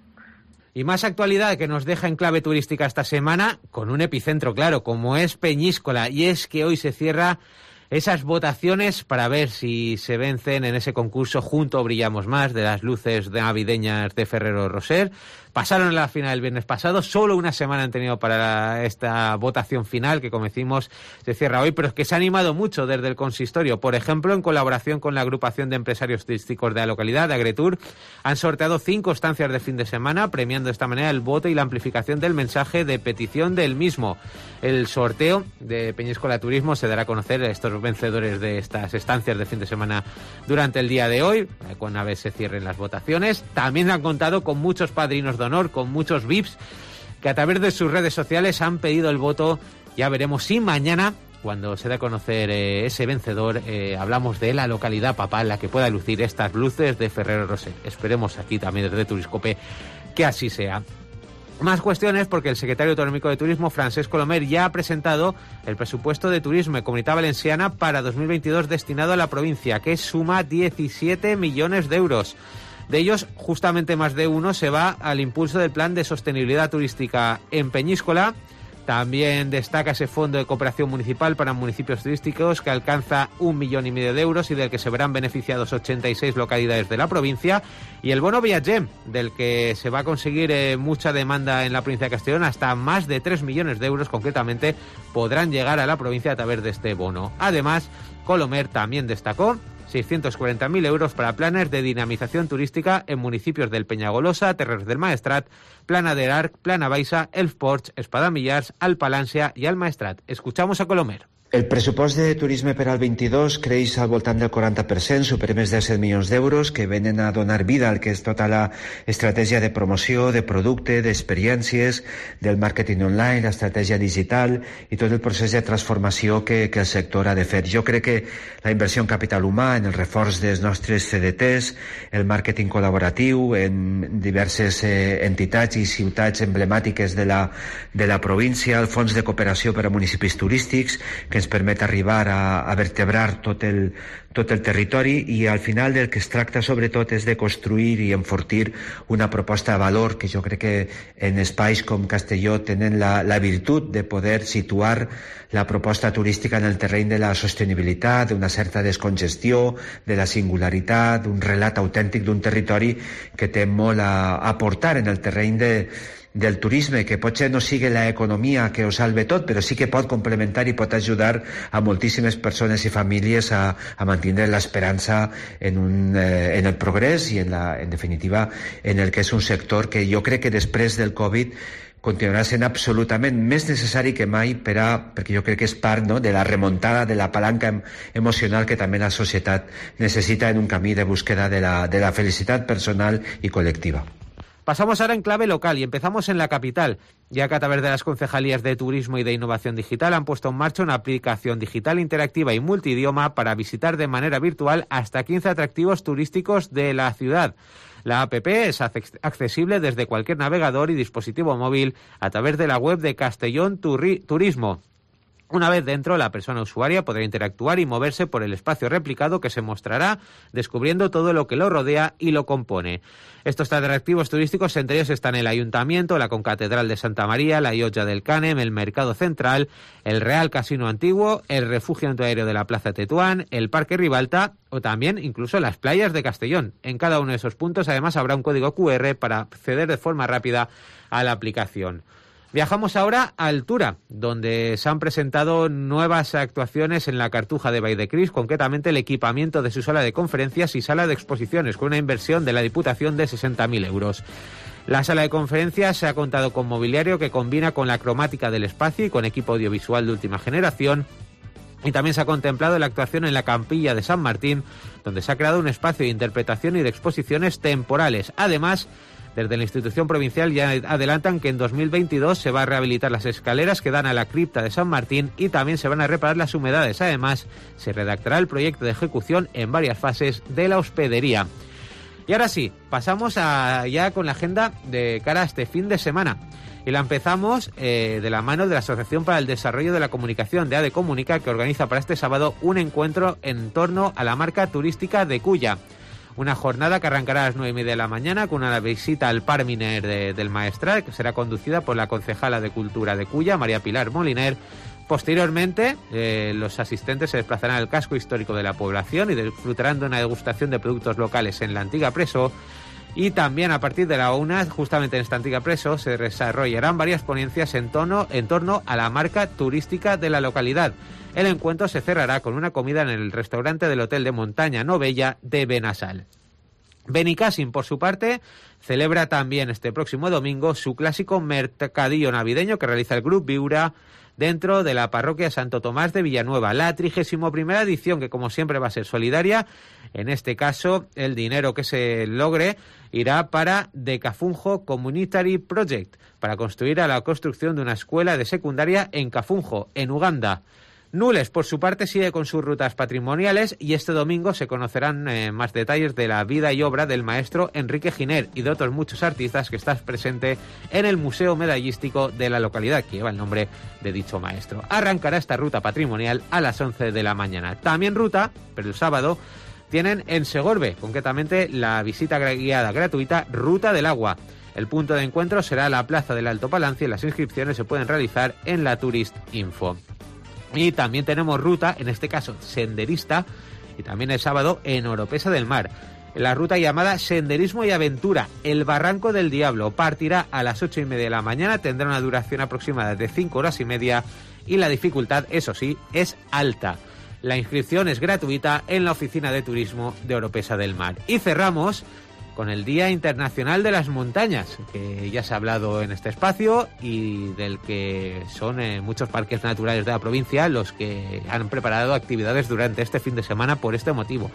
Y más actualidad que nos deja en clave turística esta semana, con un epicentro claro, como es Peñíscola, y es que hoy se cierra esas votaciones para ver si se vencen en ese concurso Junto Brillamos Más de las luces navideñas de Ferrero Rocher. Pasaron a la final el viernes pasado, solo una semana han tenido para esta votación final, que como decimos se cierra hoy, pero es que se ha animado mucho desde el consistorio. Por ejemplo, en colaboración con la agrupación de empresarios turísticos de la localidad, de Agretour, han sorteado cinco estancias de fin de semana, premiando de esta manera el voto y la amplificación del mensaje de petición del mismo. El sorteo de Peñíscola Turismo se dará a conocer a estos vencedores de estas estancias de fin de semana durante el día de hoy, una vez se cierren las votaciones. También han contado con muchos padrinos de honor, con muchos V I Ps que a través de sus redes sociales han pedido el voto. Ya veremos si mañana, cuando se dé a conocer eh, ese vencedor, eh, hablamos de la localidad papal, la que pueda lucir estas luces de Ferrero Rocher. Esperemos aquí también desde Turiscope que así sea. Más cuestiones, porque el secretario autonómico de Turismo, Francesc Colomer, ya ha presentado el presupuesto de turismo y Comunitat Valenciana para dos mil veintidós destinado a la provincia, que suma diecisiete millones de euros. De ellos, justamente más de uno se va al impulso del plan de sostenibilidad turística en Peñíscola. También destaca ese fondo de cooperación municipal para municipios turísticos, que alcanza un millón y medio de euros y del que se verán beneficiados ochenta y seis localidades de la provincia. Y el bono Viatgem, del que se va a conseguir eh, mucha demanda en la provincia de Castellón, hasta más de tres millones de euros concretamente podrán llegar a la provincia a través de este bono. Además, Colomer también destacó seiscientos cuarenta mil euros para planes de dinamización turística en municipios del Peñagolosa, Terres del Maestrat, Plana de l'Arc, Plana Baixa, Elf Porch, Espadamillars, Alpalància i el Maestrat. Escuchamos a Colomer. El pressupost de turisme per al vint-i-dos creix al voltant del quaranta per cent, supera més de set milions d'euros, que venen a donar vida al que és tota la estratègia de promoció, de producte, d'experiències, del màrqueting online, l'estratègia digital i tot el procés de transformació que, que el sector ha de fer. Jo crec que la inversió en capital humà, en el reforç dels nostres C D Ts, el màrqueting col·laboratiu, en diverses eh, entitats i ciutats emblemàtiques de la, de la província, el fons de cooperació per a municipis turístics, que ens permet arribar a, a vertebrar tot el, tot el territori, i al final del que es tracta sobretot és de construir i enfortir una proposta de valor que jo crec que en espais com Castelló tenen la, la virtut de poder situar la proposta turística en el terreny de la sostenibilitat, d'una certa descongestió, de la singularitat, d'un relat autèntic d'un territori que té molt a aportar en el terreny de del turisme, que potser no sigui l'economia que ho salve tot, però sí que pot complementar i pot ajudar a moltíssimes persones i famílies a, a mantenir l'esperança en, un, eh, en el progrés i, en, la, en definitiva, en el que és un sector que jo crec que després del Covid continuarà sent absolutament més necessari que mai per a, perquè jo crec que és part, no, de la remuntada, de la palanca emocional que també la societat necessita en un camí de búsqueda de la, de la felicitat personal i col·lectiva. Pasamos ahora en clave local y empezamos en la capital, ya que a través de las concejalías de Turismo y de Innovación Digital han puesto en marcha una aplicación digital interactiva y multidioma para visitar de manera virtual hasta quince atractivos turísticos de la ciudad. La app es accesible desde cualquier navegador y dispositivo móvil a través de la web de Castellón Turismo. Una vez dentro, la persona usuaria podrá interactuar y moverse por el espacio replicado que se mostrará, descubriendo todo lo que lo rodea y lo compone. Estos atractivos turísticos, entre ellos están el Ayuntamiento, la Concatedral de Santa María, la Llotja del Cànem, el Mercado Central, el Real Casino Antiguo, el Refugio Antiaéreo de la Plaza Tetuán, el Parque Ribalta o también incluso las playas de Castellón. En cada uno de esos puntos, además, habrá un código cu erre para acceder de forma rápida a la aplicación. Viajamos ahora a Altura, donde se han presentado nuevas actuaciones en la Cartuja de Valldecris, concretamente el equipamiento de su sala de conferencias y sala de exposiciones, con una inversión de la Diputación de sesenta mil euros. La sala de conferencias se ha contado con mobiliario que combina con la cromática del espacio y con equipo audiovisual de última generación. Y también se ha contemplado la actuación en la Campilla de San Martín, donde se ha creado un espacio de interpretación y de exposiciones temporales. Además, desde la institución provincial ya adelantan que en dos mil veintidós se va a rehabilitar las escaleras que dan a la cripta de San Martín y también se van a reparar las humedades. Además, se redactará el proyecto de ejecución en varias fases de la hospedería. Y ahora sí, pasamos a, ya con la agenda de cara a este fin de semana. Y la empezamos eh, de la mano de la Asociación para el Desarrollo de la Comunicación de ADE Comunica, que organiza para este sábado un encuentro en torno a la marca turística de Culla. Una jornada que arrancará a las nueve y media de la mañana con una visita al Parc Miner de, del Maestrat, que será conducida por la concejala de Cultura de Culla, María Pilar Moliner. Posteriormente, eh, los asistentes se desplazarán al casco histórico de la población y disfrutarán de una degustación de productos locales en la antigua Preso. Y también a partir de la una, justamente en esta antigua Preso, se desarrollarán varias ponencias en torno, en torno a la marca turística de la localidad. El encuentro se cerrará con una comida en el restaurante del Hotel de Montaña Novella de Benassal. Benicàssim, por su parte, celebra también este próximo domingo su clásico mercadillo navideño que realiza el Grup Viura dentro de la parroquia Santo Tomás de Villanueva. La trigésima primera edición, que como siempre va a ser solidaria. En este caso, el dinero que se logre irá para Decafunjo Community Project, para construir a la construcción de una escuela de secundaria en Kafunjo, en Uganda. Nules, por su parte, sigue con sus rutas patrimoniales y este domingo se conocerán eh, más detalles de la vida y obra del maestro Enrique Giner y de otros muchos artistas que están presentes en el Museo Medallístico de la localidad, que lleva el nombre de dicho maestro. Arrancará esta ruta patrimonial a las once de la mañana. También ruta, pero el sábado, tienen en Segorbe, concretamente la visita guiada gratuita Ruta del Agua. El punto de encuentro será la Plaza del Alto Palacio y las inscripciones se pueden realizar en la Tourist Info. Y también tenemos ruta, en este caso senderista, y también el sábado en Oropesa del Mar. La ruta llamada Senderismo y Aventura, el Barranco del Diablo, partirá a las ocho y media de la mañana, tendrá una duración aproximada de cinco horas y media y la dificultad, eso sí, es alta. La inscripción es gratuita en la Oficina de Turismo de Oropesa del Mar. Y cerramos con el Día Internacional de las Montañas, que ya se ha hablado en este espacio y del que son eh, muchos parques naturales de la provincia los que han preparado actividades durante este fin de semana por este motivo.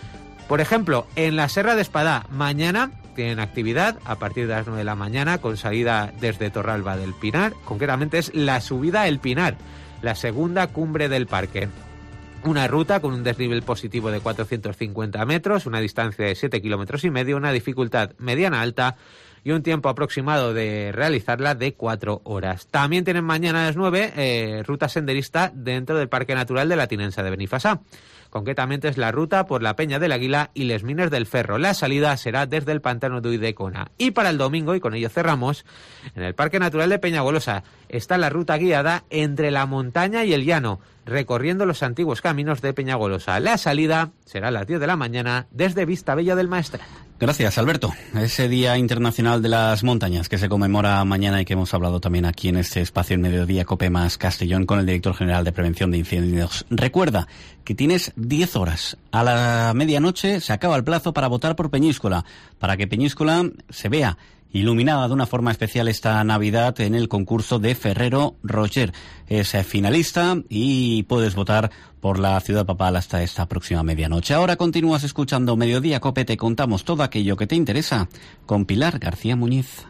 Por ejemplo, en la Serra de Espadá, mañana tienen actividad a partir de las nueve de la mañana con salida desde Torralba del Pinar. Concretamente es la subida El Pinar, la segunda cumbre del parque. Una ruta con un desnivel positivo de cuatrocientos cincuenta metros, una distancia de siete kilómetros y medio, una dificultad mediana alta y un tiempo aproximado de realizarla de cuatro horas. También tienen mañana a las nueve eh, ruta senderista dentro del Parque Natural de la Tinensa de Benifasá. Concretamente es la ruta por la Peña del Águila y les Mines del Ferro. La salida será desde el Pantano de Uidecona. Y para el domingo, y con ello cerramos, en el Parque Natural de Peñagolosa está la ruta guiada entre la montaña y el llano, recorriendo los antiguos caminos de Peñagolosa. La salida será a las diez de la mañana desde Vistabella del Maestrat. Gracias, Alberto. Ese Día Internacional de las Montañas que se conmemora mañana y que hemos hablado también aquí en este espacio en Mediodía Cope Más Castellón con el director general de Prevención de Incendios. Recuerda que tienes diez horas. A la medianoche se acaba el plazo para votar por Peñíscola, para que Peñíscola se vea iluminada de una forma especial esta Navidad en el concurso de Ferrero Rocher. Es finalista y puedes votar por la ciudad papal hasta esta próxima medianoche. Ahora continúas escuchando Mediodía Cope, te contamos todo aquello que te interesa con Pilar García Muñiz.